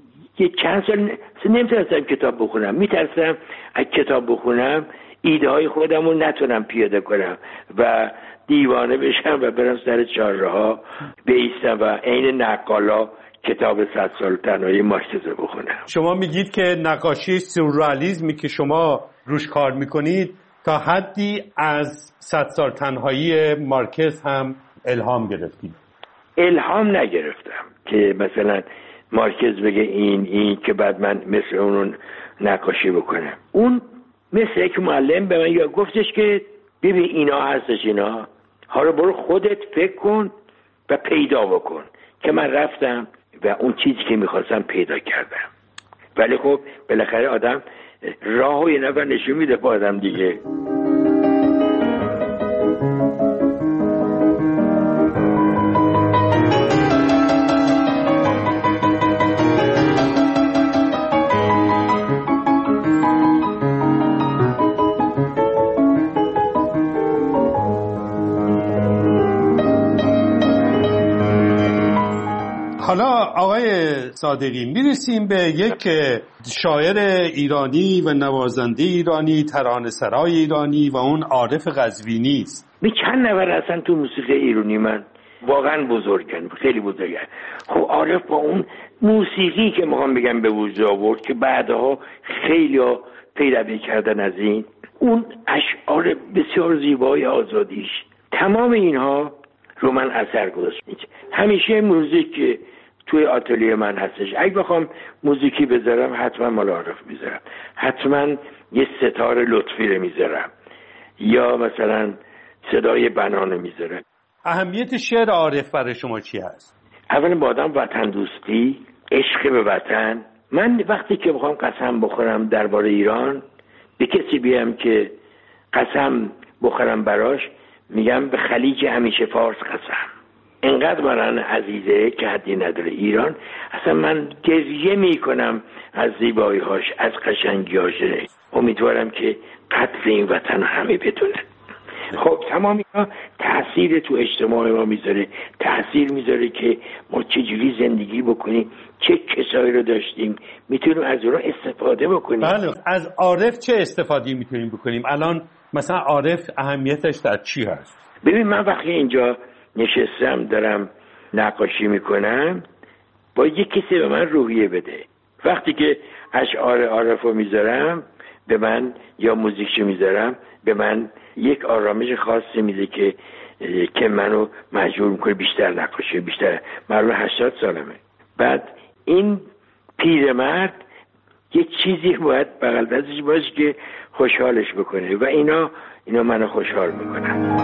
T: یه چند سال نمیتونستم کتاب بخونم، میترسم از کتاب بخونم ایده های خودم رو نتونم پیاده کنم و دیوانه بشم و برم سر چهارراه بیستم و عین نقالا کتاب 100 سال تنهایی مارکز رو بخونم.
S: شما میگید که نقاشی سورئالیسمی که شما روش کار میکنید تا حدی از 100 سال تنهایی مارکز هم الهام گرفتید؟
T: الهام نگرفتم که مثلا مارکز بگه این که بعد من مثل اون نقاشی بکنم. اون مثل یک معلم به من گفتش که ببین اینا هستش، اینا حالا برو خودت فکر کن و پیدا بکن. که من رفتم و اون چیزی که میخواستم پیدا کردم. ولی خب بالاخره آدم راه و یه نفر نشون میده با آدم دیگه.
S: حالا آقای صادقی میرسیم به یک شاعر ایرانی و نوازنده ایرانی، ترانه‌سرای ایرانی و اون عارف قزوینی است.
T: می چند نفر اصلا تو موسیقی ایرانی من واقعا بزرگن، خیلی بزرگن. خب عارف با اون موسیقی که میخوام بگم به وجود آورد که بعدها خیلی پیروی کردن از این، اون اشعار بسیار زیبای آزادیش، تمام اینها رو من اثر گذاشت. همیشه موزیک توی آتلیه من هستش. اگه بخوام موزیکی بذارم حتما مال عارف میذارم، حتما یه ستار لطفی رو میذارم یا مثلا صدای بنانه میذارم.
S: اهمیت شعر عارف برای شما چی هست؟
T: اولا با آدم وطن دوستی، عشق به وطن. من وقتی که بخوام قسم بخورم درباره ایران، به کسی بیام که قسم بخورم براش، میگم به خلیج همیشه فارس قسم. انقدر من عزیزه که حدی نداره ایران. اصلا من گریه میکنم از زیبایی‌هاش، از قشنگی‌هاش. امیدوارم که قدر این وطن همه بدونن. خب تمام اینا تاثیر تو اجتماع ما میذاره، تاثیر میذاره که ما چجوری زندگی بکنیم، چه کسایی رو داشتیم میتونیم از اونها استفاده بکنیم.
S: بله. از عارف چه استفاده میتونیم بکنیم؟ الان مثلا عارف اهمیتش در چی هست؟
T: ببین من وقتی اینجا نشستم دارم نقاشی میکنم، با یک کسی به من روحیه بده. وقتی که اشعار عارف رو میذارم به من یا موزیکشو میذارم به من یک آرامش خاصی میده که منو مجبور میکنه بیشتر نقاشی، بیشتر. من 80 سالمه. بعد این پیرمرد یه چیزی باید بغل دستش باشه که خوشحالش بکنه و اینا منو خوشحال میکنن.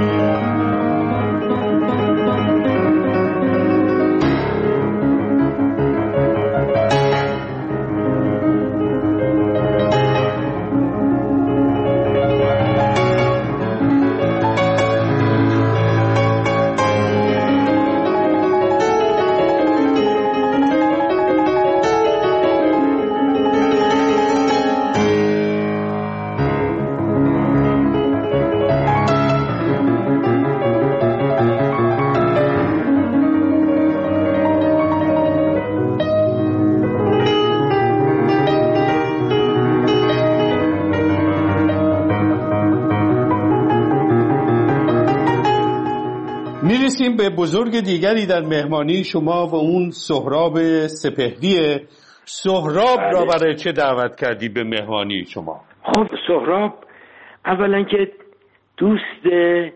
S: میرسیم به بزرگ دیگری در مهمانی شما و اون سهراب سپهریه. سهراب را برای چه دعوت کردی به مهمانی شما؟
T: خب سهراب اولا که دوست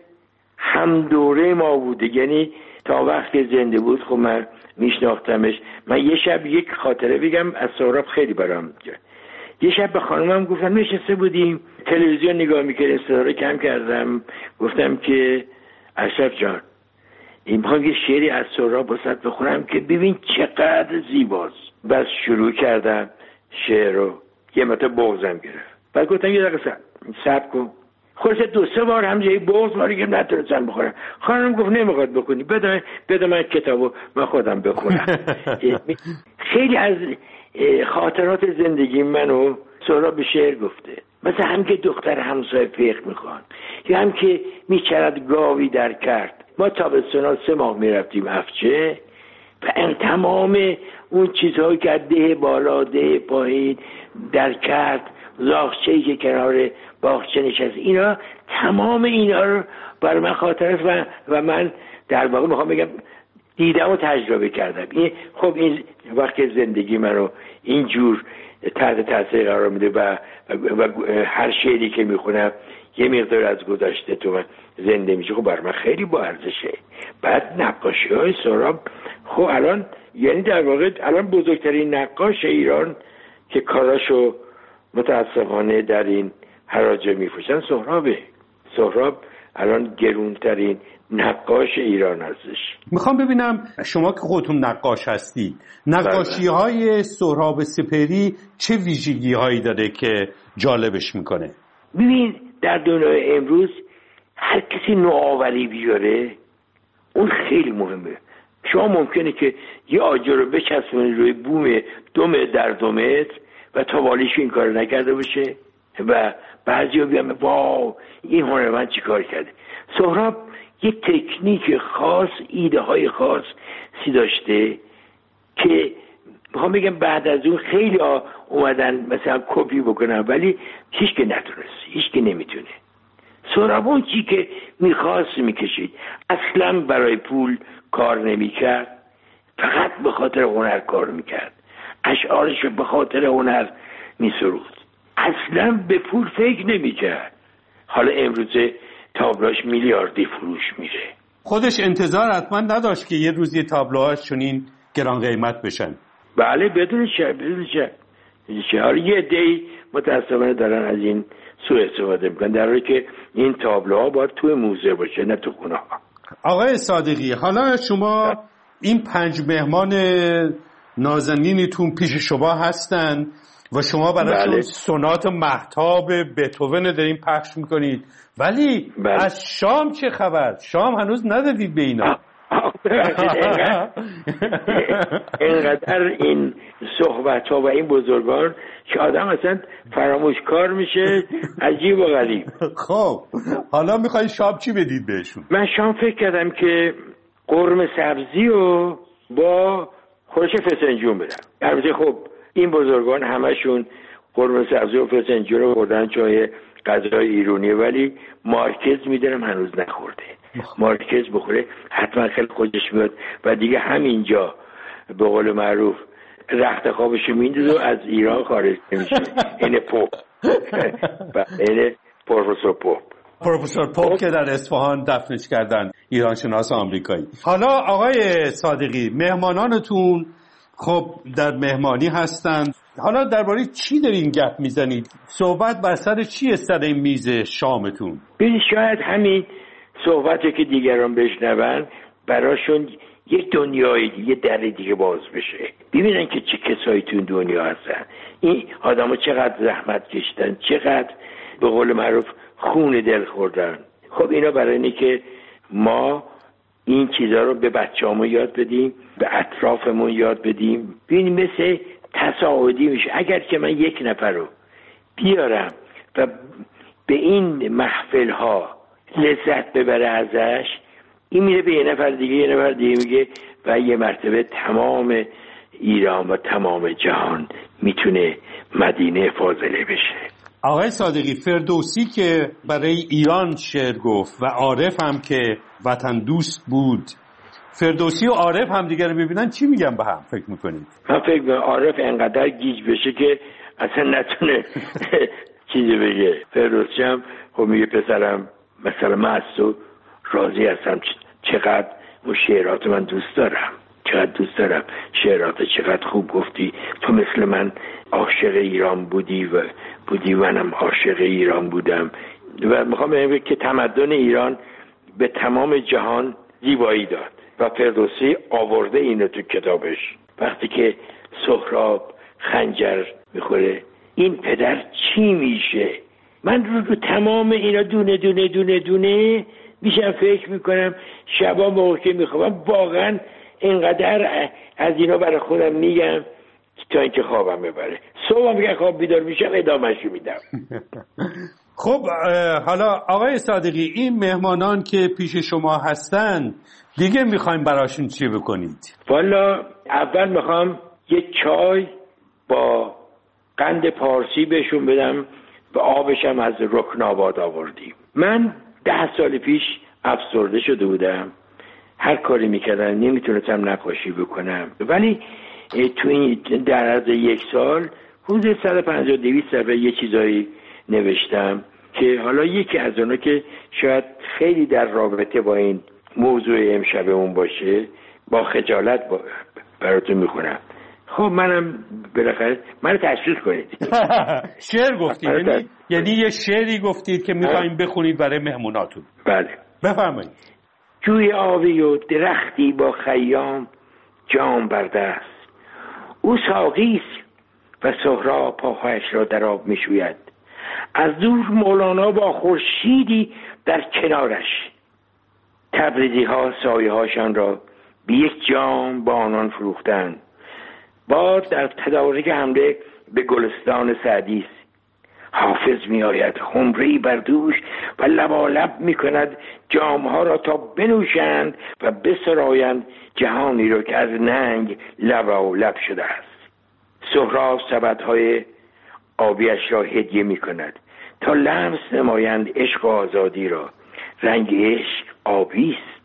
T: هم دوره ما بوده، یعنی تا وقتی زنده بود خب من میشناختمش. من یه شب یک خاطره بگم از سهراب خیلی برام جا. یه شب به خانمم گفتم نشسته بودیم تلویزیون نگاه میکردیم، صدا رو کم کردم، گفتم که اشرف جان این میخوام یه شعری از سهراب واسط بخونم که ببین چقدر زیباست. بس شروع کردم شعر رو، یه متا بغضم گرفت. بعد گفتم یه دقیقه صبر کن. خلاصه 2-3 بار هم جایی بغض ماری که نتونستم بخورم. خانم گفت نمیخواد بکنی، بده من کتابو من خودم بخونم. خیلی از خاطرات زندگی منو سهراب به شعر گفته. مثلا هم که دختر همسایه فقه میخوان، یا هم که میچرد گاوی در کرد. ما تابستونا 3 ماه میرفتیم افچه و این تمام اون چیزهایی که ده بالا ده پایین در کرد، زاغچه‌ای که کنار باغچه نشست، اینا تمام اینا رو برای من خاطر است و من در واقع میخوام بگم دیدم و تجربه کردم. این وقت زندگی منو اینجور تحت تاثیر قرار میده و هر شعری که میخونم یه مقدار از گذشته تو من زنده میشه. خب برای من خیلی با ارزشه. بعد نقاشی‌های سهراب خب الان یعنی در واقع الان بزرگترین نقاش ایران که کاراشو متاسفانه در این حراجه میفروشن سهرابه. سهراب الان گرونترین نقاش ایران هستش.
S: میخوام ببینم شما که خودتون نقاش هستی، نقاشی های سهراب سپهری چه ویژگی هایی داره که جالبش میکنه؟
T: ببین در دنیای امروز هر کسی نوآوری بیاره اون خیلی مهمه. شما ممکنه که یه آجر رو بچسبونی روی بوم 2 متر در 2 متر و تاوالیش این کار نکرده باشه و بعضی ها بیان واو این هنرمند چی کار کرده. سهراب یک تکنیک خاص، ایده های خاص داشته که میخوام بگم بعد از اون خیلی اومدن مثلا کپی بکنن ولی هیچ که نتونست، هیچ که نمیتونه. سهراب اون چی که میخواست میکشید، اصلا برای پول کار نمیکرد، فقط به خاطر هنر کار میکرد، اشعارش به خاطر هنر میسرود، اصلا به پول فکر نمیکرد. حالا امروزه تابلوش میلیاردی فروش میره.
S: خودش انتظار حتما نداشت که یه روزی تابلوهاش چنین گران قیمت بشن.
T: بله بدون شک. حالا یه عده‌ای متاسفانه دارن از این سوء استفاده میکنن، در حالی که این تابلوها باید توی موزه باشه نه تو خونه ها.
S: آقای صادقی حالا شما این 5 مهمان نازنینتون پیش شما هستن و شما براشون سونات مهتاب بتهوون دارین پخش میکنید، ولی از شام چه خبر؟ شام هنوز ندادید به اینا.
T: اینقدر این صحبت ها و این بزرگان که آدم اصلا فراموشکار میشه، عجیب و غریب.
S: خب حالا میخوایی شام چی بدید بهشون؟
T: من شام فکر کردم که قرمه سبزی و با خورش فسنجون بدم. البته خب این بزرگان همشون قرمه سبزی و فسنجون رو خوردن، چای غذای ایرانی، ولی مارکز میدونم هنوز نخورده. مارکز بخوره حتما خیلی خوشش میاد و دیگه همینجا به قول معروف رخت خوابش میندازه و از ایران خارج نمیشه. این پاپ این پروفسور
S: پاپ که در اصفهان دفنش کردن، ایران شناس آمریکایی. حالا آقای صادقی، مهمانانتون خب در مهمانی هستن، حالا درباره چی دارین گپ میزنید؟ صحبت بر سر چیه سر این میز شامتون؟
T: ببین شاید همین صحبتی که دیگران بشنون براشون یک دنیای دیگه، در دیگه باز بشه، ببینن که چه کسایی تو این دنیا هستن، این آدم‌ها چقدر زحمت کشیدن، چقدر به قول معروف خون دل خوردن. خب اینا برای اینه که ما این چیزا رو به بچه‌هامون یاد بدیم، به اطرافمون یاد بدیم. ببین مثل تصاعدی میشه. اگر که من یک نفر رو بیارم و به این محفل ها لذت ببره ازش، این میره به یه نفر دیگه میگه و یه مرتبه تمام ایران و تمام جهان میتونه مدینه فاضله بشه.
S: آقای صادقی، فردوسی که برای ایران شعر گفت و عارف هم که وطن دوست بود، فردوسی و عارف هم دیگه رو ببینن چی میگن به هم فکر میکنید؟
T: من فکر میکنم عارف انقدر گیج بشه که اصلا نتونه چیزی بگه. فردوسی هم خب میگه پسرم مثلا من از تو راضی هستم، چقدر و شعرات من دوست دارم، چقدر دوست دارم شعرات، چقدر خوب گفتی، تو مثل من عاشق ایران بودی و منم عاشق ایران بودم. و میخوام بگم که تمدن ایران به تمام جهان زیبایی داد و فردوسی آورده اینو تو کتابش. وقتی که سهراب خنجر میخوره، این پدر چی میشه؟ من رو تمام اینا دونه دونه دونه دونه میشم فکر میکنم. شبا موقع که میخوام واقعا اینقدر از اینا برای خودم میگم تا اینکه خوابم ببره. صبح میگه خواب بیدار میشم ادامه‌شو میدم.
S: خب حالا آقای صادقی، این مهمانان که پیش شما هستن دیگه میخوایم براشون چی بکنید؟
T: والا اول میخوام یه چای با قند پارسی بهشون بدم و آبشم از رکناباد آوردیم. من 10 سال پیش افسرده شده بودم، هر کاری میکردم نمیتونستم نقاشی بکنم، ولی تو این در عرض 1 سال حدود 150-200 صفحه یه چیزایی نوشتم که حالا یکی از اونا که شاید خیلی در رابطه با این موضوع امشبمون باشه، با خجالت براتون میخونم. خب منم بالاخره منو تشویق کنید.
S: شعر گفتید؟ یعنی یه شعری گفتید که میخوایم بخونید برای مهموناتون؟
T: بله
S: بفرمایید.
T: جوی آبی و درختی با خیام جام بر دست، او ساقیست و سهراب پاهایش را در آب میشوید. از دور مولانا با خورشیدی در کنارش، تبریزی ها سایه هاشان را به یک جام با آنان فروختند. باد در تدارک حمله به گلستان سعدی است. حافظ می آید خمری بر دوش و لبالب می کند جامها را تا بنوشند و بسرایند جهانی را که از ننگ لبالب شده است. سهراب سبدهای آبیش را هدیه می کند تا لمس نمایند عشق و آزادی را. رنگ عشق آبی است.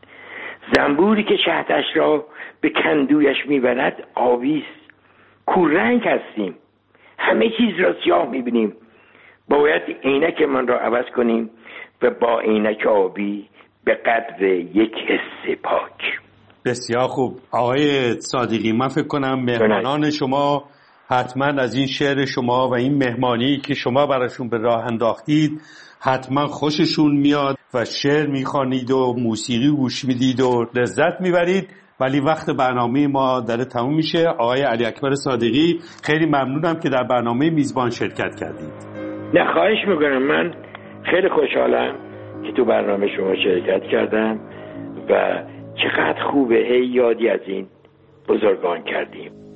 T: زنبوری که شهدش را به کندویش می برد آبی است. کورنگ هستیم، همه چیز را سیاه می بینیم. باید عینک من را عوض کنیم و با عینک آبی به قدر یک حس پاک.
S: بسیار خوب آقای صادقی، من فکر کنم مهمانان شما حتما از این شعر شما و این مهمانی که شما براشون به راه انداختید حتما خوششون میاد و شعر میخوانید و موسیقی گوش میدید و لذت میبرید. ولی وقت برنامه ما داره تموم میشه. آقای علی اکبر صادقی، خیلی ممنونم که در برنامه میزبان شرکت کردید.
T: نه خواهش میکنم، من خیلی خوشحالم که تو برنامه شما شرکت کردم و چقدر خوبه هی یادی از این بزرگان کردیم.